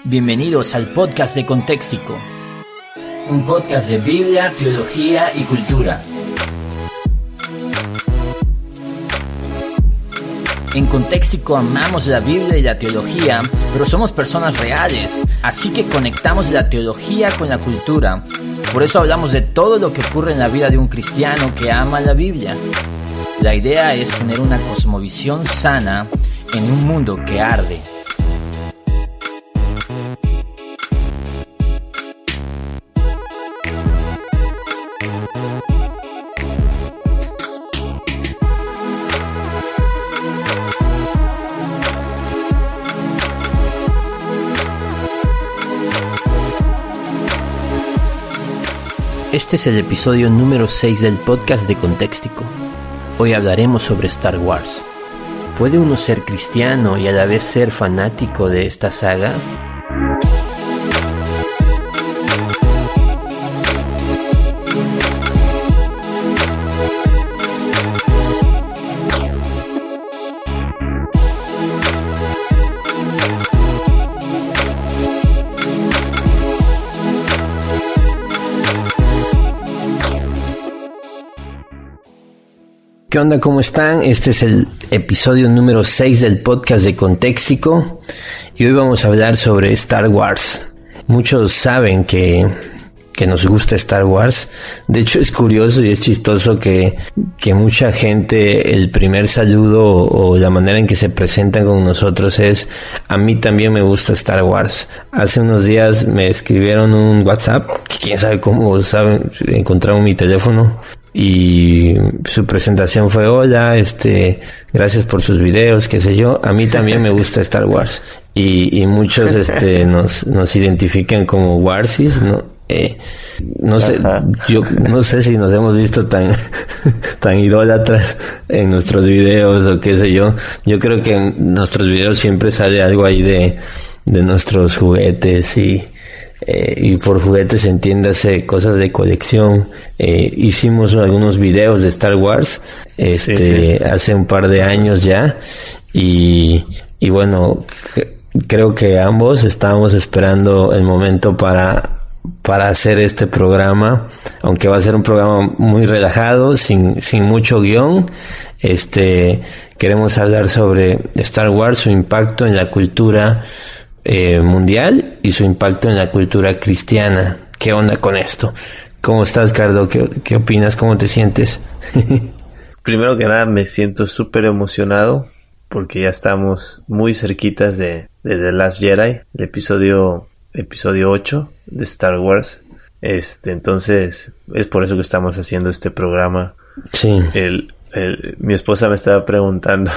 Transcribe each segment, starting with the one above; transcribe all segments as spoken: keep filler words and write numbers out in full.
Bienvenidos al podcast de Contextico, un podcast de Biblia, teología y cultura. En Contextico amamos la Biblia y la teología, pero somos personas reales, así que conectamos la teología con la cultura. Por eso hablamos de todo lo que ocurre en la vida de un cristiano que ama la Biblia. La idea es tener una cosmovisión sana en un mundo que arde. Este es el episodio número seis del podcast de Contextico. Hoy hablaremos sobre Star Wars. ¿Puede uno ser cristiano y a la vez ser fanático de esta saga? ¿Qué onda? ¿Cómo están? Este es el episodio número seis del podcast de Contextico y hoy vamos a hablar sobre Star Wars. Muchos saben que, que nos gusta Star Wars. De hecho es curioso y es chistoso que, que mucha gente, el primer saludo o, o la manera en que se presentan con nosotros es: a mí también me gusta Star Wars. Hace unos días me escribieron un WhatsApp, que quién sabe cómo saben, encontraron mi teléfono. Y su presentación fue: hola, este, gracias por sus videos, qué sé yo, a mí también me gusta Star Wars. Y, y muchos, este, nos, nos identifican como Warsis, ¿no? Eh, no sé, yo no sé si nos hemos visto tan, tan idólatras en nuestros videos o qué sé yo. Yo creo que en nuestros videos siempre sale algo ahí de, de nuestros juguetes y, Eh, y por juguetes entiéndase cosas de colección. Eh, hicimos algunos videos de Star Wars este sí, sí. hace un par de años ya y, y bueno, c- creo que ambos estábamos esperando el momento para para hacer este programa, aunque va a ser un programa muy relajado, sin, sin mucho guión. Este, queremos hablar sobre Star Wars, su impacto en la cultura Eh, mundial y su impacto en la cultura cristiana. ¿Qué onda con esto? ¿Cómo estás, Cardo? ¿Qué, qué opinas? ¿Cómo te sientes? Primero que nada, me siento súper emocionado porque ya estamos muy cerquitas de, de The Last Jedi, el episodio episodio ocho de Star Wars. Este, entonces es por eso que estamos haciendo este programa. Sí. El, el, mi esposa me estaba preguntando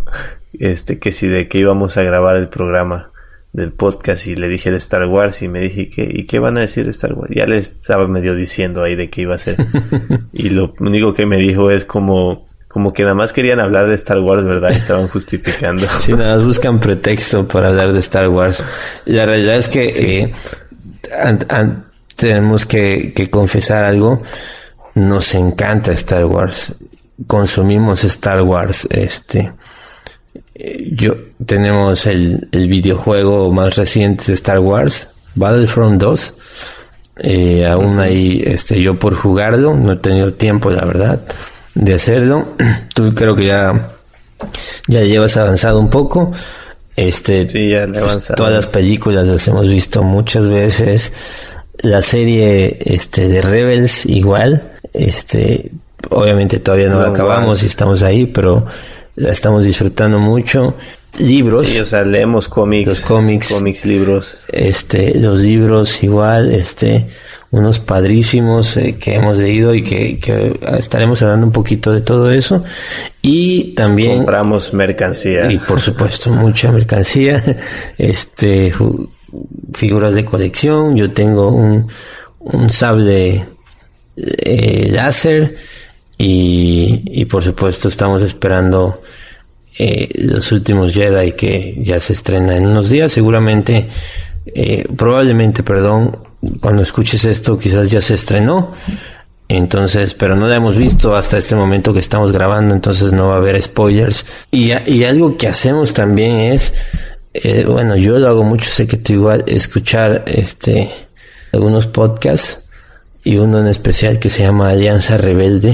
este que si de qué íbamos a grabar el programa del podcast y le dije de Star Wars y me dije que ¿y qué van a decir de Star Wars? Ya le estaba medio diciendo ahí de qué iba a ser y lo único que me dijo es como como que nada más querían hablar de Star Wars, ¿verdad? Estaban justificando. Sí, nada más buscan pretexto para hablar de Star Wars. La realidad es que sí. eh, an, an, tenemos que, que confesar algo. Nos encanta Star Wars. Consumimos Star Wars. Este Yo tenemos el, el videojuego más reciente de Star Wars, Battlefront dos. Eh, aún ahí, este, yo por jugarlo no he tenido tiempo, la verdad, de hacerlo. Tú creo que ya ya llevas avanzado un poco. Este, sí, ya he avanzado. Todas las películas las hemos visto muchas veces. La serie, este, de Rebels igual. Este, obviamente todavía no la acabamos y estamos ahí, pero la estamos disfrutando mucho. Libros. Sí, o sea, leemos cómics. Los cómics. Cómics, libros. Este, los libros igual, este, unos padrísimos eh, que hemos leído y que, que estaremos hablando un poquito de todo eso. Y también compramos mercancía. Y por supuesto, mucha mercancía. Este, ju- figuras de colección. Yo tengo un, un sable eh, láser. Y, y por supuesto estamos esperando eh, los últimos Jedi, que ya se estrena en unos días. Seguramente, eh, probablemente, perdón, cuando escuches esto quizás ya se estrenó. Entonces, pero no la hemos visto hasta este momento que estamos grabando, entonces no va a haber spoilers. Y, y algo que hacemos también es eh, bueno, yo lo hago mucho, sé que tú igual, escuchar este algunos podcasts, y uno en especial que se llama Alianza Rebelde.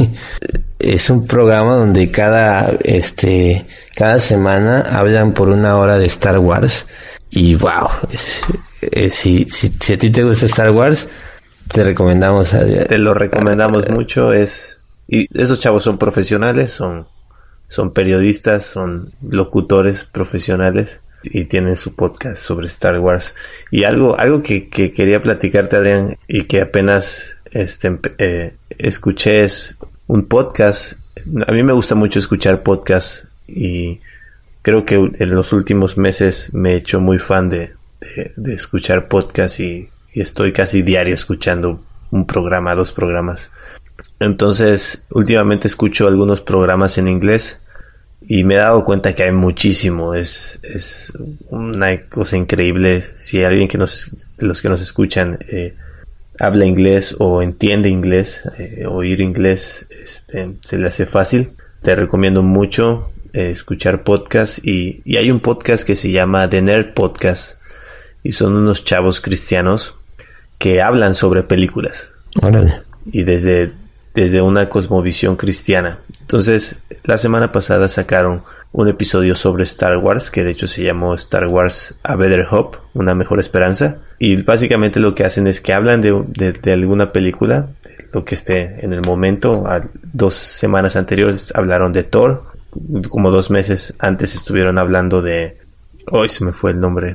Es un programa donde cada este cada semana hablan por una hora de Star Wars, y wow, es, es, si, si, si a ti te gusta Star Wars, te recomendamos a, te lo recomendamos a, mucho. Es y esos chavos son profesionales, son son periodistas, son locutores profesionales y tienen su podcast sobre Star Wars. Y algo algo que, que quería platicarte, Adrián, y que apenas este eh, escuché, es un podcast. A mí me gusta mucho escuchar podcasts, y creo que en los últimos meses me he hecho muy fan de, de, de escuchar podcasts, y, y estoy casi diario escuchando un programa, dos programas. Entonces, últimamente escucho algunos programas en inglés y me he dado cuenta que hay muchísimo. Es, es una cosa increíble. Si alguien que nos, los que nos escuchan eh, habla inglés o entiende inglés, eh, oír inglés este, se le hace fácil, te recomiendo mucho eh, escuchar podcasts. Y, y hay un podcast que se llama The Nerd Podcast, y son unos chavos cristianos que hablan sobre películas. Órale. Y desde, desde una cosmovisión cristiana. Entonces, la semana pasada sacaron un episodio sobre Star Wars, que de hecho se llamó Star Wars A Better Hope, una mejor esperanza. Y básicamente lo que hacen es que hablan de, de, de alguna película, de lo que esté en el momento. A dos semanas anteriores hablaron de Thor. Como dos meses antes estuvieron hablando de... Hoy se me fue el nombre.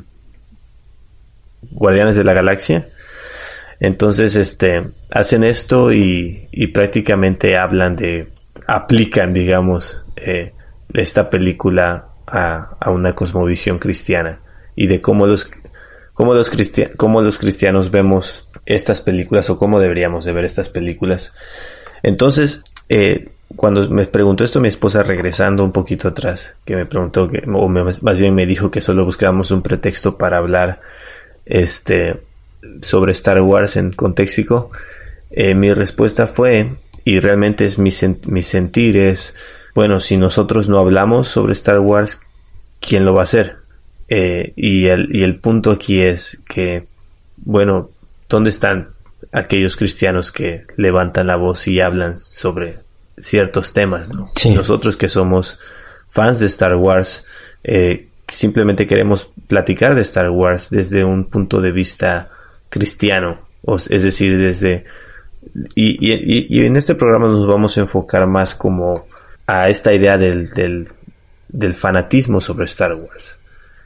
Guardianes de la Galaxia. Entonces, este, hacen esto y, y prácticamente hablan de, aplican, digamos, eh, esta película a, a una cosmovisión cristiana, y de cómo los, cómo los cristianos, cómo los cristianos vemos estas películas, o cómo deberíamos de ver estas películas. Entonces, eh, cuando me preguntó esto mi esposa, regresando un poquito atrás, que me preguntó que, o me, más bien me dijo que solo buscábamos un pretexto para hablar, este, sobre Star Wars en Contextico, eh, mi respuesta fue, y realmente es mi, sen- mi sentir es, bueno, si nosotros no hablamos sobre Star Wars, ¿quién lo va a hacer? Eh, y, el, y el punto aquí es que, bueno, ¿dónde están aquellos cristianos que levantan la voz y hablan sobre ciertos temas, ¿no? Sí. Nosotros que somos fans de Star Wars, eh, simplemente queremos platicar de Star Wars desde un punto de vista cristiano, o, es decir, desde y, y, y en este programa nos vamos a enfocar más como a esta idea del, del, del fanatismo sobre Star Wars,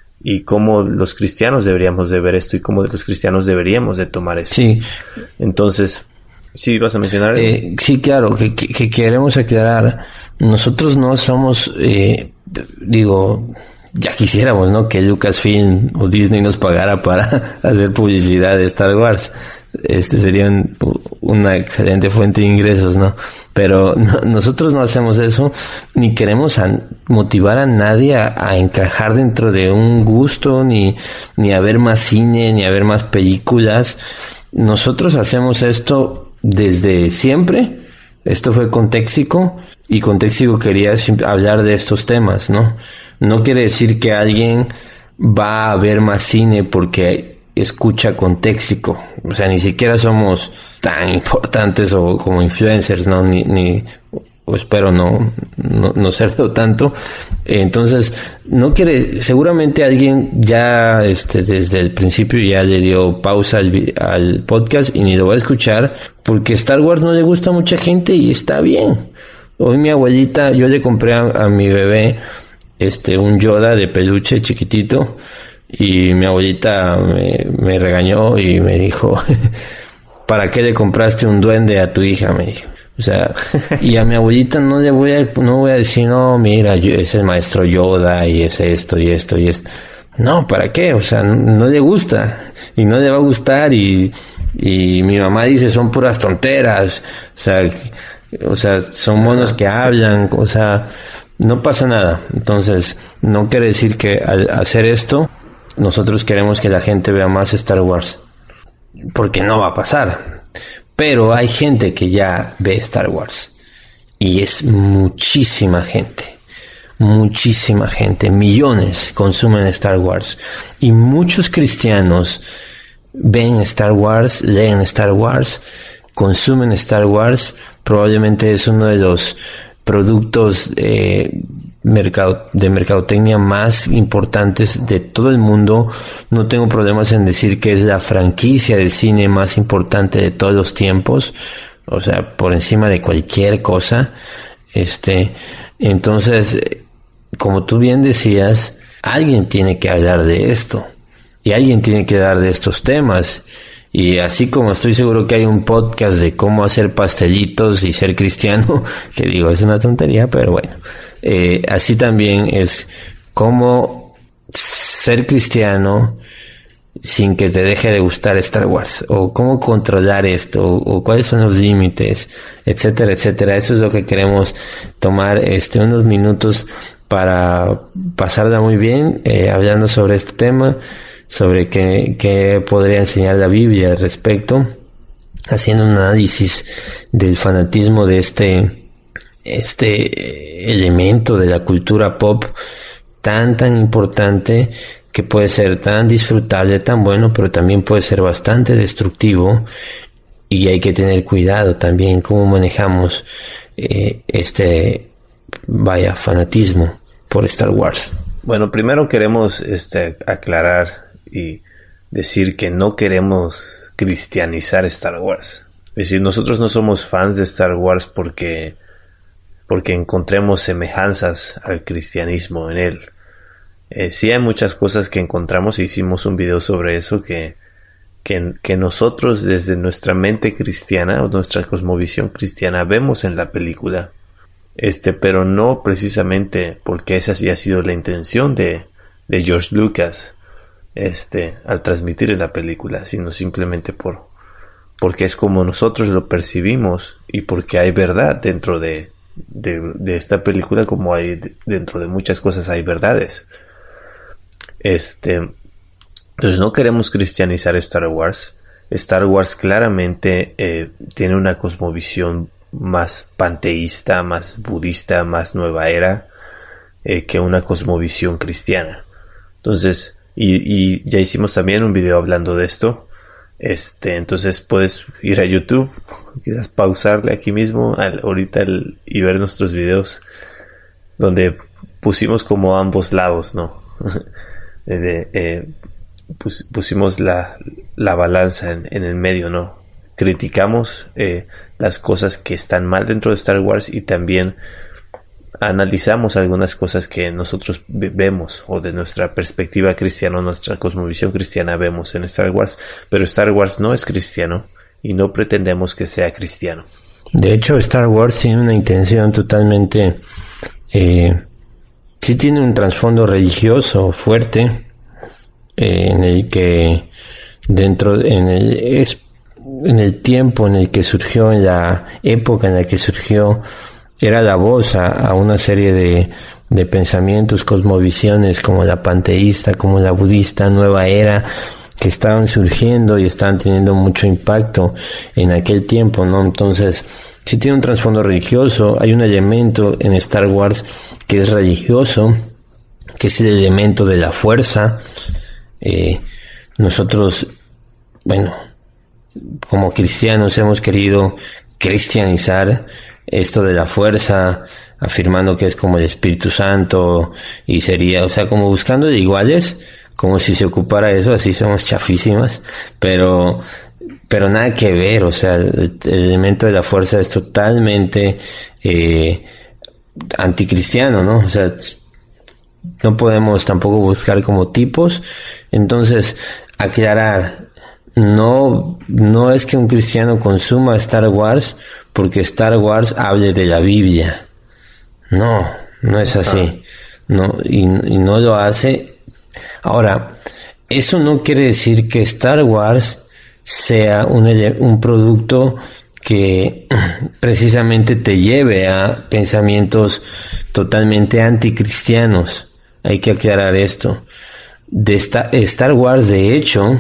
y cómo los cristianos deberíamos de ver esto, y cómo los cristianos deberíamos de tomar esto. Sí. Entonces, ¿sí vas a mencionar? Eh, sí, claro, que, que, que queremos aclarar, nosotros no somos, eh, digo, ya quisiéramos, ¿no?, que Lucasfilm o Disney nos pagara para hacer publicidad de Star Wars. Este sería un, una excelente fuente de ingresos, ¿no? Pero no, nosotros no hacemos eso, ni queremos a, motivar a nadie a, a encajar dentro de un gusto, ni, ni a ver más cine, ni a ver más películas. Nosotros hacemos esto desde siempre. Esto fue Contextico, y Contextico quería hablar de estos temas, ¿no? No quiere decir que alguien va a ver más cine porque escucha Contextico. O sea, ni siquiera somos tan importantes o como influencers, ¿no? Ni, ni o espero no, no, no serlo tanto. Entonces, no quiere, seguramente alguien ya este desde el principio ya le dio pausa al, al podcast y ni lo va a escuchar porque Star Wars no le gusta a mucha gente, y está bien. Hoy mi abuelita, yo le compré a, a mi bebé este un Yoda de peluche chiquitito, y mi abuelita me, me regañó y me dijo, ¿para qué le compraste un duende a tu hija? Me dijo. O sea, y a mi abuelita no le voy a, no voy a decir, no, mira, yo, es el maestro Yoda y es esto y esto y esto. No, ¿para qué? O sea, no, no le gusta y no le va a gustar, y, y mi mamá dice, son puras tonteras. O sea, o sea, son monos que hablan, o sea, no pasa nada. Entonces, no quiere decir que al hacer esto, nosotros queremos que la gente vea más Star Wars, porque no va a pasar. Pero hay gente que ya ve Star Wars, y es muchísima gente, muchísima gente, millones consumen Star Wars. Y muchos cristianos ven Star Wars, leen Star Wars, consumen Star Wars. Probablemente es uno de los productos eh, mercado, de mercadotecnia más importantes de todo el mundo. No tengo problemas en decir que es la franquicia de cine más importante de todos los tiempos, o sea, por encima de cualquier cosa. Este, entonces, como tú bien decías, alguien tiene que hablar de esto y alguien tiene que hablar de estos temas. Y así como estoy seguro que hay un podcast de cómo hacer pastelitos y ser cristiano, que digo, es una tontería, pero bueno, eh, así también es cómo ser cristiano sin que te deje de gustar Star Wars, o cómo controlar esto, o, o cuáles son los límites, etcétera, etcétera. Eso es lo que queremos tomar este unos minutos para pasarla muy bien, eh, hablando sobre este tema, sobre qué, qué podría enseñar la Biblia al respecto, haciendo un análisis del fanatismo de este, este elemento de la cultura pop tan, tan importante, que puede ser tan disfrutable, tan bueno, pero también puede ser bastante destructivo, y hay que tener cuidado también cómo manejamos eh, este, vaya, fanatismo por Star Wars. Bueno, primero queremos este, aclarar y decir que no queremos cristianizar Star Wars. Es decir, nosotros no somos fans de Star Wars porque, porque encontremos semejanzas al cristianismo en él. Eh, sí hay muchas cosas que encontramos, y hicimos un video sobre eso, que, que, que nosotros desde nuestra mente cristiana o nuestra cosmovisión cristiana vemos en la película. Este, pero no precisamente porque esa sí ha sido la intención de, de George Lucas, este, al transmitir en la película, sino simplemente por, porque es como nosotros lo percibimos, y porque hay verdad dentro de, de, de esta película, como hay dentro de muchas cosas hay verdades. Este, entonces no queremos cristianizar Star Wars. Star Wars claramente eh, tiene una cosmovisión más panteísta, más budista, más nueva era, eh, que una cosmovisión cristiana. Entonces, y, y ya hicimos también un video hablando de esto. Este, entonces puedes ir a YouTube, quizás pausarle aquí mismo al, ahorita el, y ver nuestros videos donde pusimos como ambos lados, ¿no? de, eh, pus, pusimos la, la balanza en, en el medio, ¿no? Criticamos eh, las cosas que están mal dentro de Star Wars, y también analizamos algunas cosas que nosotros vemos, o de nuestra perspectiva cristiana, nuestra cosmovisión cristiana vemos en Star Wars. Pero Star Wars no es cristiano, y no pretendemos que sea cristiano. De hecho, Star Wars tiene una intención totalmente, eh, sí tiene un trasfondo religioso fuerte, eh, en el que dentro, en el es, en el tiempo en el que surgió, en la época en la que surgió, era la voz a, a una serie de, de pensamientos, cosmovisiones, como la panteísta, como la budista, nueva era, que estaban surgiendo y estaban teniendo mucho impacto en aquel tiempo, ¿no? Entonces, sí tiene un trasfondo religioso. Hay un elemento en Star Wars que es religioso, que es el elemento de la fuerza. Eh, nosotros, bueno, como cristianos hemos querido cristianizar esto de la fuerza, afirmando que es como el Espíritu Santo, y sería, o sea, como buscando de iguales, como si se ocupara eso. Así somos chafísimas, pero pero nada que ver. O sea, el, el elemento de la fuerza es totalmente eh, anticristiano, ¿no? O sea, no podemos tampoco buscar como tipos. Entonces, aclarar, no, no es que un cristiano consuma Star Wars porque Star Wars hable de la Biblia. No, no es así. No, y, y no lo hace. Ahora, eso no quiere decir que Star Wars sea un, un producto que precisamente te lleve a pensamientos totalmente anticristianos. Hay que aclarar esto. De esta, Star Wars, de hecho,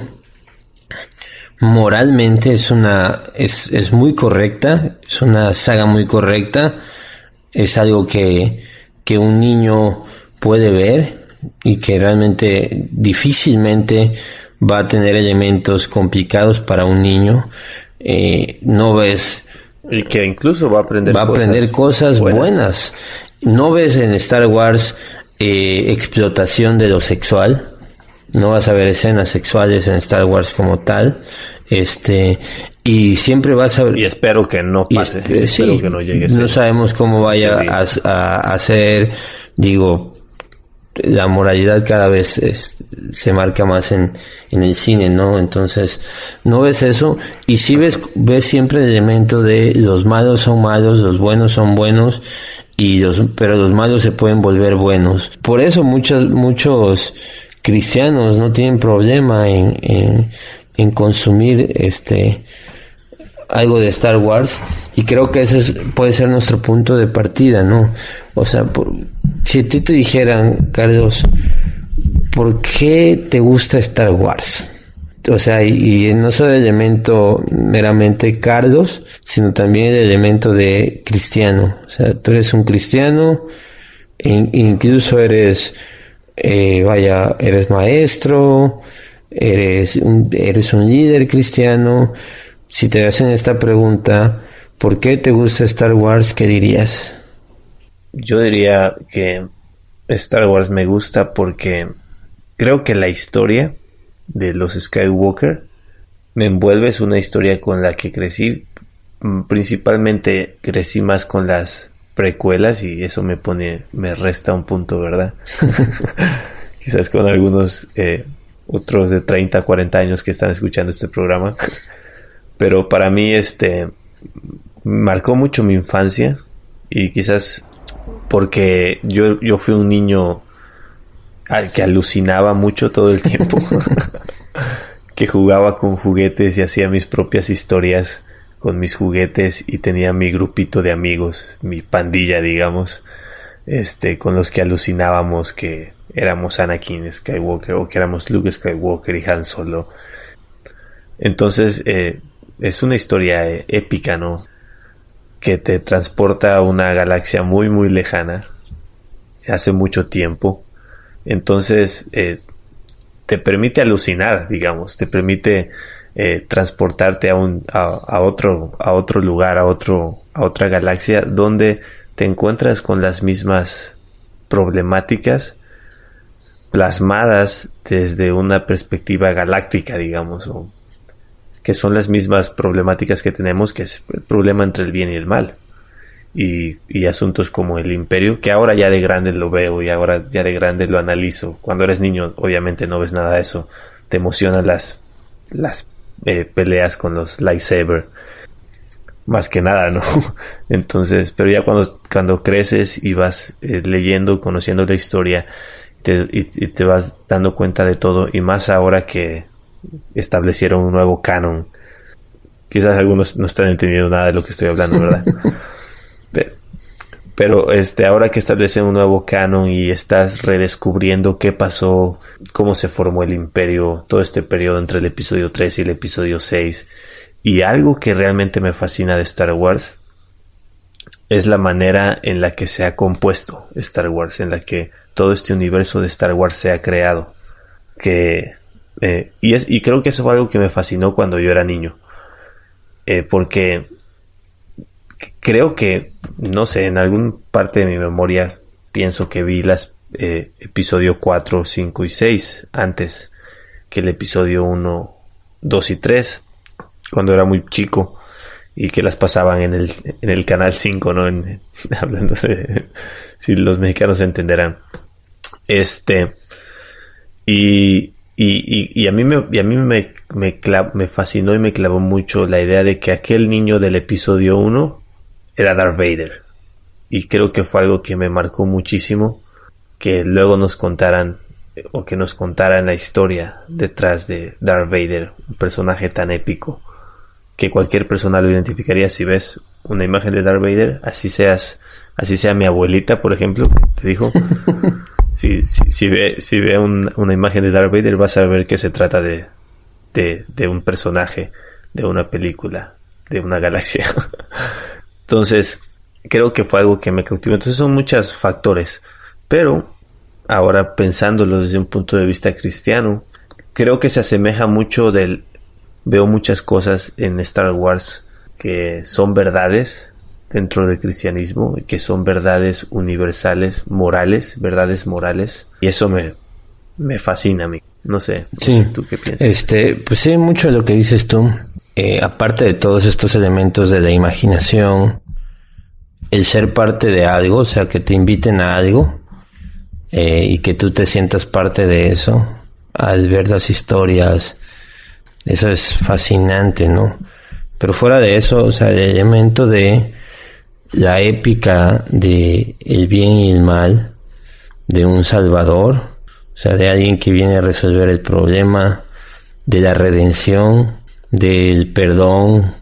moralmente es una es, es muy correcta, es una saga muy correcta, es algo que que un niño puede ver y que realmente difícilmente va a tener elementos complicados para un niño. Eh, no ves... Y que incluso va a aprender va a cosas, aprender cosas buenas. buenas. No ves en Star Wars eh, explotación de lo sexual. No vas a ver escenas sexuales en Star Wars como tal. Este... Y siempre vas a... Y espero que no pase. Y, eh, espero sí, que no llegue a no ser, sabemos cómo vaya a, a, a ser, digo, la moralidad cada vez es, se marca más en, en el cine, ¿no? Entonces, no ves eso. Y sí ves, ves siempre el elemento de los malos son malos, los buenos son buenos, y los, pero los malos se pueden volver buenos. Por eso muchos, muchos cristianos no tienen problema en, en, en consumir este... algo de Star Wars, y creo que ese es, puede ser nuestro punto de partida, ¿no? O sea, por, si a ti te dijeran, Carlos, ¿por qué te gusta Star Wars? O sea, y, y no solo el elemento meramente Carlos, sino también el elemento de cristiano. O sea, tú eres un cristiano, e incluso eres, eh, vaya, eres maestro, eres un, eres un líder cristiano. Si te hacen esta pregunta, ¿por qué te gusta Star Wars? ¿Qué dirías? Yo diría que Star Wars me gusta porque creo que la historia de los Skywalker me envuelve. Es una historia con la que crecí. Principalmente crecí más con las precuelas y eso me pone, me resta un punto, ¿verdad? Quizás con algunos eh, otros de treinta, cuarenta años que están escuchando este programa. Pero para mí este marcó mucho mi infancia y quizás porque yo, yo fui un niño al que alucinaba mucho todo el tiempo, que jugaba con juguetes y hacía mis propias historias con mis juguetes y tenía mi grupito de amigos, mi pandilla, digamos, este, con los que alucinábamos que éramos Anakin Skywalker o que éramos Luke Skywalker y Han Solo. Entonces, eh, es una historia eh, épica, ¿no? Que te transporta a una galaxia muy, muy lejana, hace mucho tiempo. Entonces, eh, te permite alucinar, digamos, te permite eh, transportarte a un, a, a otro, a otro lugar, a otro, a otra galaxia donde te encuentras con las mismas problemáticas plasmadas desde una perspectiva galáctica, digamos, o que son las mismas problemáticas que tenemos, que es el problema entre el bien y el mal. Y, y asuntos como el imperio, que ahora ya de grande lo veo y ahora ya de grande lo analizo. Cuando eres niño obviamente no ves nada de eso. Te emocionan las, las eh, peleas con los lightsaber. Más que nada, ¿no? Entonces, pero ya cuando, cuando creces y vas eh, leyendo, conociendo la historia, te, y, y te vas dando cuenta de todo, y más ahora que establecieron un nuevo canon. Quizás algunos no están entendiendo nada de lo que estoy hablando, ¿verdad? pero, pero este, ahora que establecen un nuevo canon y estás redescubriendo qué pasó, cómo se formó el imperio, todo este periodo entre el episodio tres y el episodio seis, y algo que realmente me fascina de Star Wars es la manera en la que se ha compuesto Star Wars, en la que todo este universo de Star Wars se ha creado, que eh, y, es, y creo que eso fue algo que me fascinó cuando yo era niño, eh, porque creo que, no sé, en alguna parte de mi memoria pienso que vi las eh, episodio cuatro, cinco y seis antes que el episodio uno, dos y tres, cuando era muy chico, y que las pasaban en el, en el canal cinco, ¿no? En, hablando de, si los mexicanos entenderán. Este, y, y, y, y a mí me, y a mí me, me, clav, me fascinó y me clavó mucho la idea de que aquel niño del episodio uno era Darth Vader. Y creo que fue algo que me marcó muchísimo, que luego nos contaran, o que nos contaran la historia detrás de Darth Vader, un personaje tan épico que cualquier persona lo identificaría. Si ves una imagen de Darth Vader, así seas, así sea mi abuelita, por ejemplo, te dijo, si, si, si ve, si ve un, una imagen de Darth Vader, vas a ver que se trata de, de, de un personaje, de una película, de una galaxia. Entonces, creo que fue algo que me cautivó. Entonces son muchos factores. Pero ahora pensándolo desde un punto de vista cristiano, creo que se asemeja mucho del... Veo muchas cosas en Star Wars que son verdades dentro del cristianismo, que son verdades universales, morales, verdades morales. Y eso me, me fascina a mí. No sé, no sí. sé tú qué piensas. Este, pues sí, mucho de lo que dices tú. Eh, aparte de todos estos elementos de la imaginación, el ser parte de algo, o sea, que te inviten a algo eh, y que tú te sientas parte de eso al ver las historias, eso es fascinante, ¿no? Pero fuera de eso, o sea, el elemento de la épica de el bien y el mal, de un salvador, o sea, de alguien que viene a resolver el problema, de la redención, del perdón,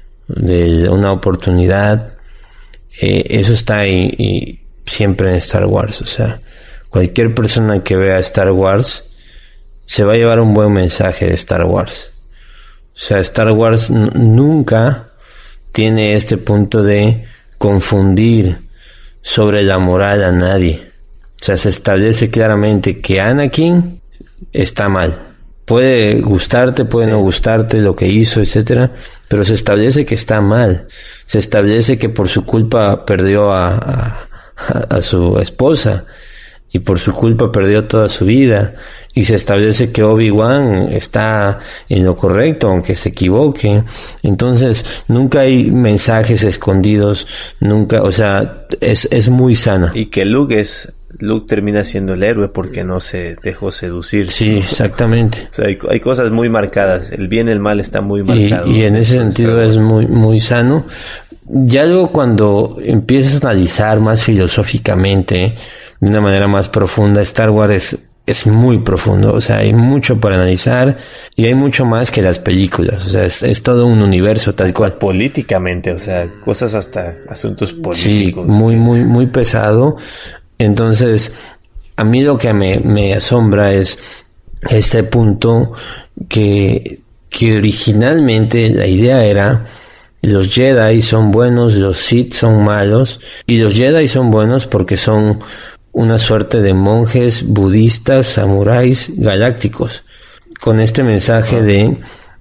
de una oportunidad, eh, eso está ahí y siempre en Star Wars. O sea, cualquier persona que vea Star Wars se va a llevar un buen mensaje de Star Wars. O sea, Star Wars n- nunca tiene este punto de confundir sobre la moral a nadie. O sea, se establece claramente que Anakin está mal. Puede gustarte, puede sí. no gustarte lo que hizo, etcétera, pero se establece que está mal. Se establece que por su culpa perdió a, a, a su esposa y por su culpa perdió toda su vida. Y se establece que Obi-Wan está en lo correcto, aunque se equivoque. Entonces, nunca hay mensajes escondidos, nunca, o sea, es, es muy sana. Y que Luke es... Luke termina siendo el héroe porque no se dejó seducir. Sí, exactamente. O sea, hay, hay cosas muy marcadas. El bien y el mal está muy marcado. Y, y en ese sentido es muy, muy sano. Ya luego cuando empiezas a analizar más filosóficamente, de una manera más profunda, Star Wars es, es muy profundo. O sea, hay mucho para analizar y hay mucho más que las películas. O sea, es, es todo un universo tal hasta cual. Políticamente, o sea, cosas hasta asuntos políticos. Sí, muy, que... muy, muy pesado. Entonces, a mí lo que me, me asombra es este punto que, que originalmente la idea era los Jedi son buenos, los Sith son malos, y los Jedi son buenos porque son una suerte de monjes budistas, samuráis galácticos, con este mensaje de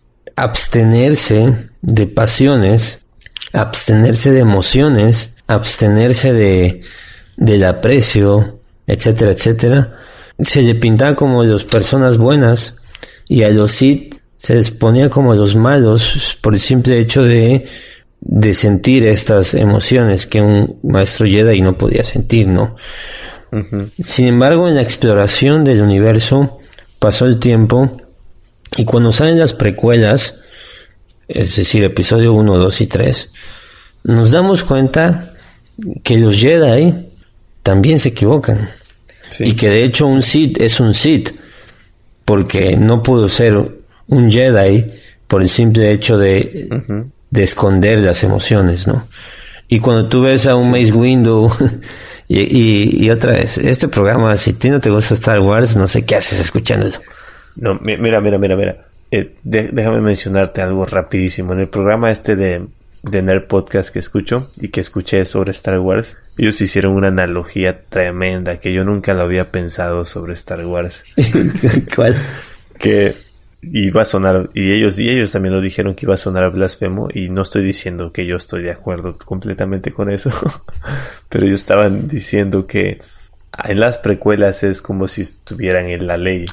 abstenerse de pasiones, abstenerse de emociones, abstenerse de del aprecio, etcétera, etcétera. Se le pintaba como los personas buenas y a los Sith se les ponía como los malos por el simple hecho de, de sentir estas emociones que un maestro Jedi no podía sentir, ¿no? Uh-huh. Sin embargo, en la exploración del universo pasó el tiempo y cuando salen las precuelas, es decir, episodio uno, dos y tres, nos damos cuenta que los Jedi también se equivocan. Sí. Y que de hecho un Sith es un Sith porque no pudo ser un Jedi por el simple hecho de, uh-huh. de esconder las emociones, ¿no? Y cuando tú ves a un sí. Mace Windu y, y, y otra vez, este programa, si a ti no te gusta Star Wars, no sé qué haces escuchándolo. No, mira, mira, mira, mira. Eh, de, déjame mencionarte algo rapidísimo. En el programa este de de Nerd Podcast que escucho y que escuché sobre Star Wars, ellos hicieron una analogía tremenda que yo nunca lo había pensado sobre Star Wars. ¿Cuál? Que iba a sonar, y ellos y ellos también lo dijeron, que iba a sonar blasfemo, y no estoy diciendo que yo estoy de acuerdo completamente con eso, pero ellos estaban diciendo que en las precuelas es como si estuvieran en la ley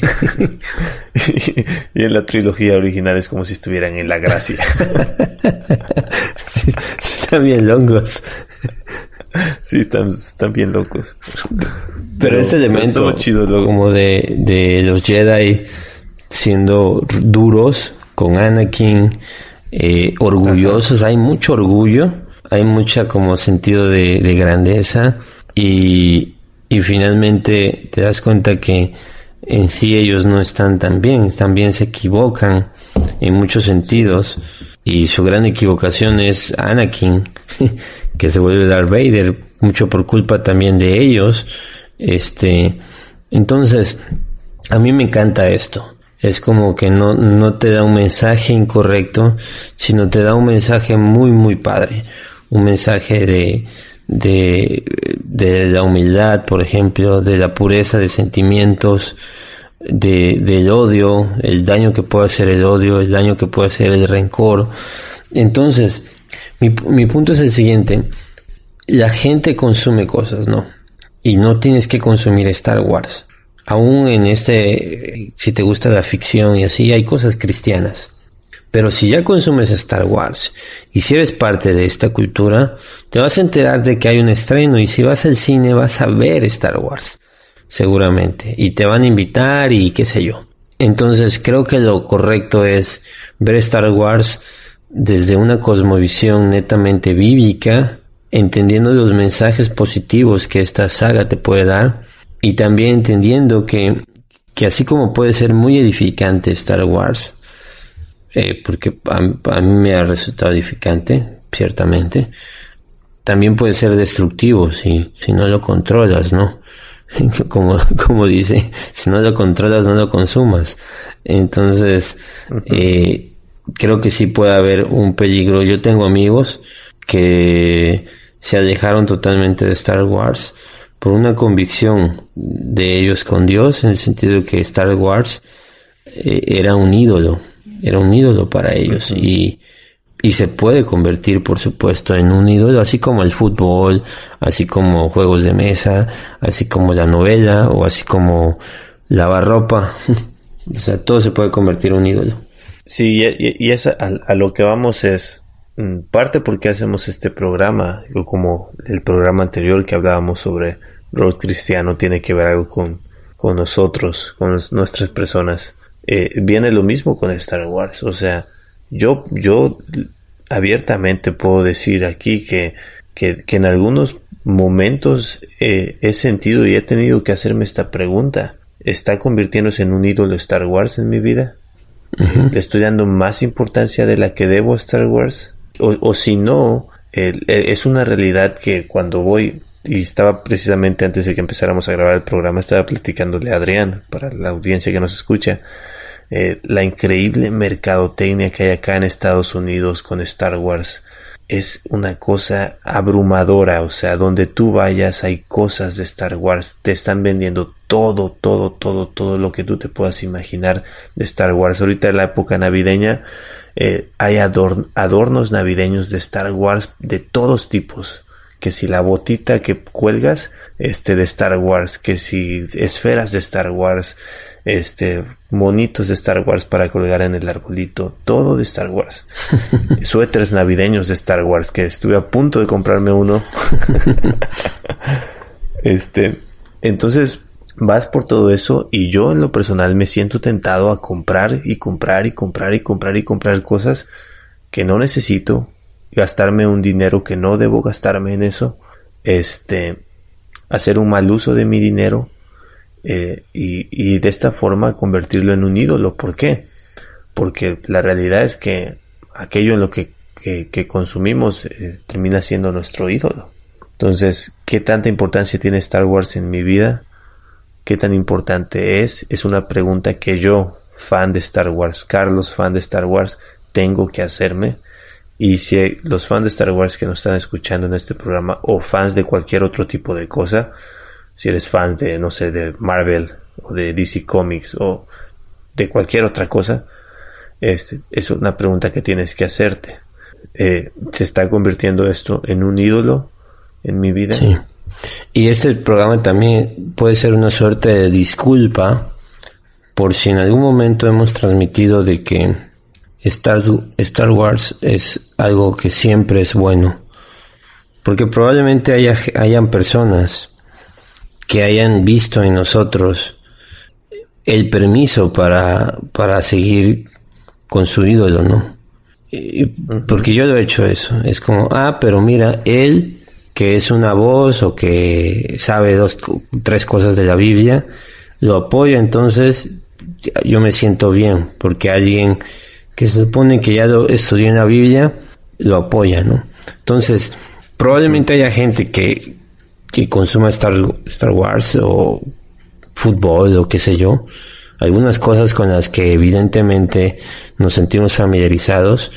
y, y en la trilogía original es como si estuvieran en la gracia. Sí, están bien locos. Sí, están, están bien locos. Pero, pero este elemento pero chido, como de, de los Jedi siendo duros con Anakin, eh, orgullosos, ajá. Hay mucho orgullo, hay mucha como sentido de, de grandeza y Y finalmente te das cuenta que en sí ellos no están tan bien, también se equivocan en muchos sentidos. Y su gran equivocación es Anakin, que se vuelve Darth Vader, mucho por culpa también de ellos. Este, entonces, a mí me encanta esto. Es como que no, no te da un mensaje incorrecto, sino te da un mensaje muy, muy padre. un mensaje de, de, de la humildad, por ejemplo, de la pureza de sentimientos, de, del odio, el daño que puede hacer el odio, el daño que puede hacer el rencor. Entonces, mi, mi punto es el siguiente: la gente consume cosas, ¿no? Y no tienes que consumir Star Wars. Aún en este, si te gusta la ficción y así, hay cosas cristianas. Pero si ya consumes Star Wars y si eres parte de esta cultura, te vas a enterar de que hay un estreno, y si vas al cine vas a ver Star Wars, seguramente, y te van a invitar y qué sé yo. Entonces creo que lo correcto es ver Star Wars desde una cosmovisión netamente bíblica, entendiendo los mensajes positivos que esta saga te puede dar, y también entendiendo que, que así como puede ser muy edificante Star Wars, eh, porque a, a mí me ha resultado edificante, ciertamente, también puede ser destructivo si, si no lo controlas, ¿no? Como, como dice, si no lo controlas, no lo consumas. Entonces, uh-huh. eh, creo que sí puede haber un peligro. Yo tengo amigos que se alejaron totalmente de Star Wars por una convicción de ellos con Dios, en el sentido de que Star Wars eh, era un ídolo, era un ídolo para ellos, uh-huh. y, y se puede convertir, por supuesto, en un ídolo, así como el fútbol, así como juegos de mesa, así como la novela, o así como lavar ropa. O sea, todo se puede convertir en un ídolo. Sí, y, y es a, a lo que vamos es parte porque hacemos este programa, como el programa anterior que hablábamos sobre rol cristiano tiene que ver algo con, con nosotros, con nuestras personas. Eh, viene lo mismo con Star Wars. O sea, yo, yo abiertamente puedo decir aquí que, que, que en algunos momentos eh, he sentido y he tenido que hacerme esta pregunta: ¿está convirtiéndose en un ídolo Star Wars en mi vida? Uh-huh. ¿Le estoy dando más importancia de la que debo a Star Wars? O, o si no, eh, es una realidad que cuando voy, y estaba precisamente antes de que empezáramos a grabar el programa, estaba platicándole a Adrián, para la audiencia que nos escucha, eh, la increíble mercadotecnia que hay acá en Estados Unidos con Star Wars. Es una cosa abrumadora. O sea, donde tú vayas hay cosas de Star Wars, te están vendiendo todo, todo, todo, todo lo que tú te puedas imaginar de Star Wars. Ahorita en la época navideña, Eh, hay adorn- adornos navideños de Star Wars de todos tipos. Que si la botita que cuelgas, este, de Star Wars, que si esferas de Star Wars, este, monitos de Star Wars para colgar en el arbolito, todo de Star Wars. Suéteres navideños de Star Wars, que estuve a punto de comprarme uno. este, entonces vas por todo eso, y yo en lo personal me siento tentado a comprar y comprar y comprar y comprar y comprar cosas que no necesito, gastarme un dinero que no debo gastarme en eso, este, hacer un mal uso de mi dinero, eh, y, y de esta forma convertirlo en un ídolo. ¿Por qué? Porque la realidad es que aquello en lo que, que, que consumimos eh, termina siendo nuestro ídolo. Entonces, ¿qué tanta importancia tiene Star Wars en mi vida? ¿Qué tan importante es? Es una pregunta que yo, fan de Star Wars, Carlos, fan de Star Wars, tengo que hacerme. Y si hay los fans de Star Wars que nos están escuchando en este programa, o fans de cualquier otro tipo de cosa, si eres fans de, no sé, de Marvel, o de D C Comics, o de cualquier otra cosa, este, es una pregunta que tienes que hacerte. Eh, ¿Se está convirtiendo esto en un ídolo en mi vida? Sí. Y este programa también puede ser una suerte de disculpa por si en algún momento hemos transmitido de que Star, Star Wars es algo que siempre es bueno. Porque probablemente haya, hayan personas que hayan visto en nosotros el permiso para, para seguir con su ídolo, ¿no? Y, porque yo lo he hecho eso. Es como, ah, pero mira, él que es una voz o que sabe dos, tres cosas de la Biblia, lo apoya, entonces yo me siento bien, porque alguien que se supone que ya lo estudió en la Biblia, lo apoya, ¿no? Entonces, probablemente haya gente que, que consuma Star, Star Wars o fútbol o qué sé yo, algunas cosas con las que evidentemente nos sentimos familiarizados,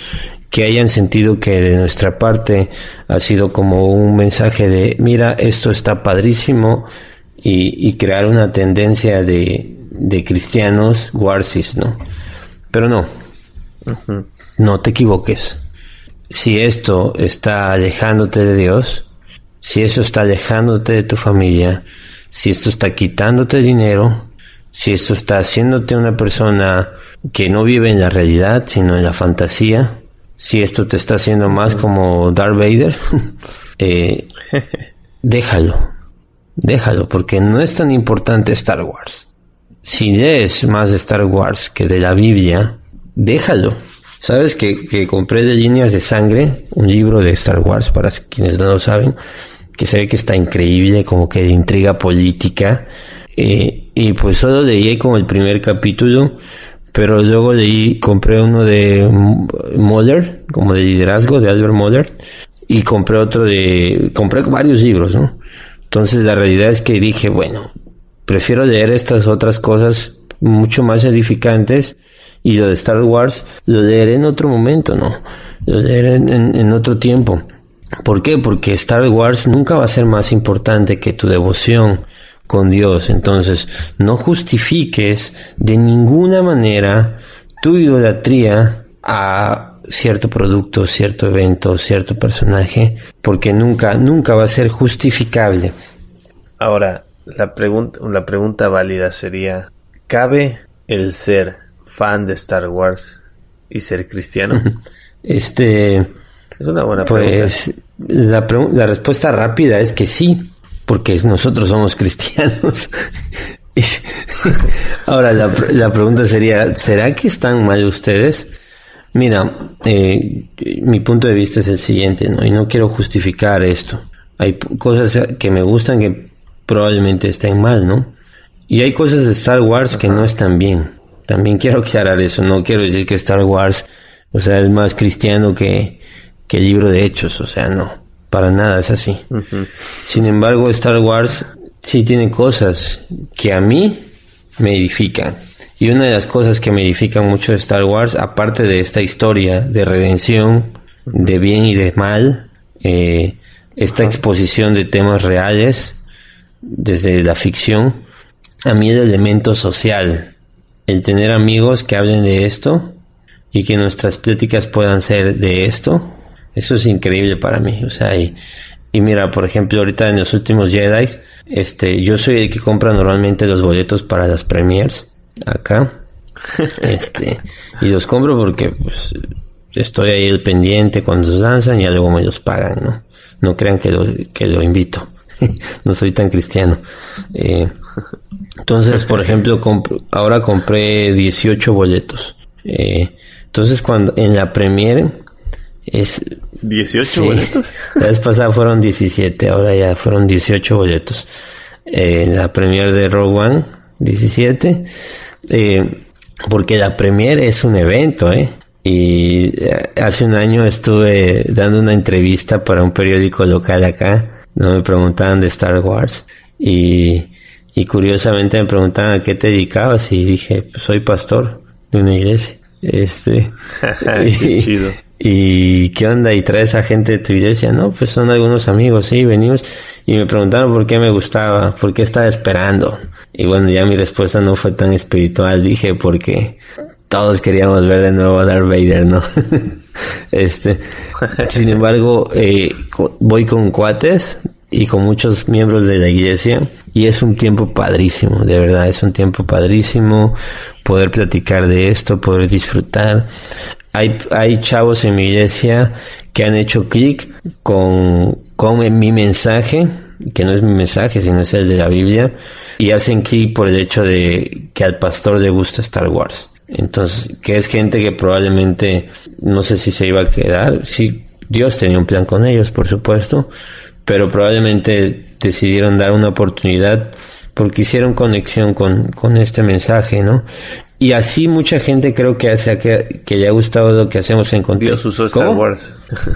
que hayan sentido que de nuestra parte ha sido como un mensaje de, mira, esto está padrísimo, y, y crear una tendencia de, de cristianos warsis, ¿no? Pero no, uh-huh. no te equivoques. Si esto está alejándote de Dios, si eso está alejándote de tu familia, si esto está quitándote dinero, si esto está haciéndote una persona que no vive en la realidad, sino en la fantasía, si esto te está haciendo más como Darth Vader, eh, déjalo, déjalo, porque no es tan importante Star Wars. Si lees más de Star Wars que de la Biblia, déjalo. ¿Sabes que, que compré de Líneas de Sangre, un libro de Star Wars, para quienes no lo saben, que se ve que está increíble, como que de intriga política, eh, y pues solo leí como el primer capítulo, pero luego leí, compré uno de Mueller, como de liderazgo, de Albert Mueller, y compré otro de, compré varios libros, ¿no? Entonces la realidad es que dije, bueno, prefiero leer estas otras cosas mucho más edificantes, y lo de Star Wars lo leeré en otro momento, ¿no? Lo leeré en, en, en otro tiempo. ¿Por qué? Porque Star Wars nunca va a ser más importante que tu devoción con Dios. Entonces, no justifiques de ninguna manera tu idolatría a cierto producto, cierto evento, cierto personaje, porque nunca, nunca va a ser justificable. Ahora, la pregunta, la pregunta válida sería, ¿cabe el ser fan de Star Wars y ser cristiano? Este, es una buena pues, pregunta. La, pre- la respuesta rápida es que sí, porque nosotros somos cristianos. Ahora, la, la pregunta sería, ¿será que están mal ustedes? Mira, eh, mi punto de vista es el siguiente, ¿no? Y no quiero justificar esto. Hay cosas que me gustan que probablemente estén mal, ¿no? Y hay cosas de Star Wars que no están bien. También quiero aclarar eso. No quiero decir que Star Wars, o sea, es más cristiano que, que el libro de Hechos. O sea, no. Para nada es así. Uh-huh. Sin embargo, Star Wars sí tiene cosas que a mí me edifican. Y una de las cosas que me edifican mucho de Star Wars, aparte de esta historia de redención, de bien y de mal, eh, esta exposición de temas reales desde la ficción, a mí el elemento social, el tener amigos que hablen de esto y que nuestras pláticas puedan ser de esto, eso es increíble para mí. O sea, y, y mira, por ejemplo, ahorita en los últimos Jedi, este, yo soy el que compra normalmente los boletos para las premiers acá, este, y los compro porque pues estoy ahí el pendiente cuando los lanzan y luego me los pagan, ¿no? No crean que lo, que lo invito. No soy tan cristiano. Eh, entonces, por ejemplo, comp- ahora compré dieciocho boletos. Eh, entonces, cuando en la premiere es ¿dieciocho sí, boletos? La vez pasada fueron diecisiete, ahora ya fueron dieciocho boletos. Eh, en la premiere de Rogue One, diecisiete. Eh, porque la premiere es un evento, ¿eh? Y hace un año estuve dando una entrevista para un periódico local acá. No me preguntaban de Star Wars y, y curiosamente me preguntaban a qué te dedicabas y dije, pues soy pastor de una iglesia. Este, qué y, chido. Y ¿qué onda? ¿Y traes a gente de tu iglesia? No, pues son algunos amigos, sí, venimos. Y me preguntaron por qué me gustaba, por qué estaba esperando. Y bueno, ya mi respuesta no fue tan espiritual, dije, porque todos queríamos ver de nuevo a Darth Vader, ¿no? este, sin embargo, eh, voy con cuates y con muchos miembros de la iglesia y es un tiempo padrísimo, de verdad, es un tiempo padrísimo poder platicar de esto, poder disfrutar. Hay, hay chavos en mi iglesia que han hecho clic con, con mi mensaje, que no es mi mensaje, sino es el de la Biblia, y hacen clic por el hecho de que al pastor le gusta Star Wars. Entonces, que es gente que probablemente, no sé si se iba a quedar, sí, Dios tenía un plan con ellos, por supuesto, pero probablemente decidieron dar una oportunidad porque hicieron conexión con, con este mensaje, ¿no? Y así mucha gente creo que hace que, que le ha gustado lo que hacemos en contexto. Dios usó Star ¿Cómo? Wars.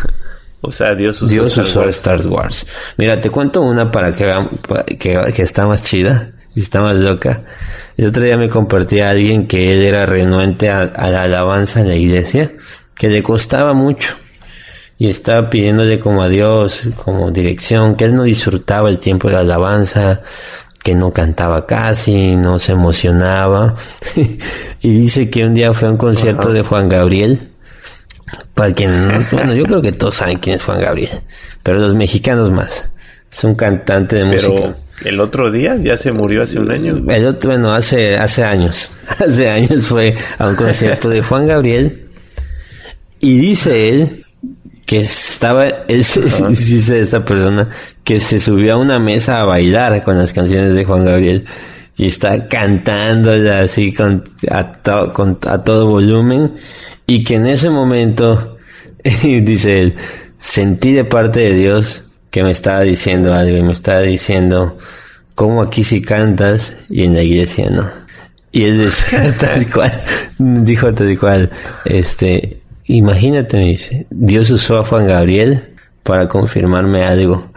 O sea, Dios usó, Dios Star, usó Wars. Star Wars. Mira, te cuento una para que vean que, que está más chida y está más loca. El otro día me compartía a alguien que él era renuente a, a la alabanza en la iglesia que le costaba mucho y estaba pidiéndole como a Dios, como dirección, que él no disfrutaba el tiempo de la alabanza, que no cantaba casi, no se emocionaba. Y dice que un día fue a un concierto uh-huh. de Juan Gabriel. Para quien, bueno, yo creo que todos saben quién es Juan Gabriel, pero los mexicanos más. Es un cantante de pero música. El otro día ya se murió hace un año. El otro, bueno, hace hace años. Hace años fue a un concierto de Juan Gabriel. Y dice él que estaba, él uh-huh. dice esta persona que se subió a una mesa a bailar con las canciones de Juan Gabriel y está cantándola así con a, to, con, a todo volumen, y que en ese momento dice él, sentí de parte de Dios que me estaba diciendo algo, y me estaba diciendo cómo aquí sí cantas y en la iglesia no. Y él decía tal cual, dijo tal cual, este imagínate, me dice, Dios usó a Juan Gabriel para confirmarme algo.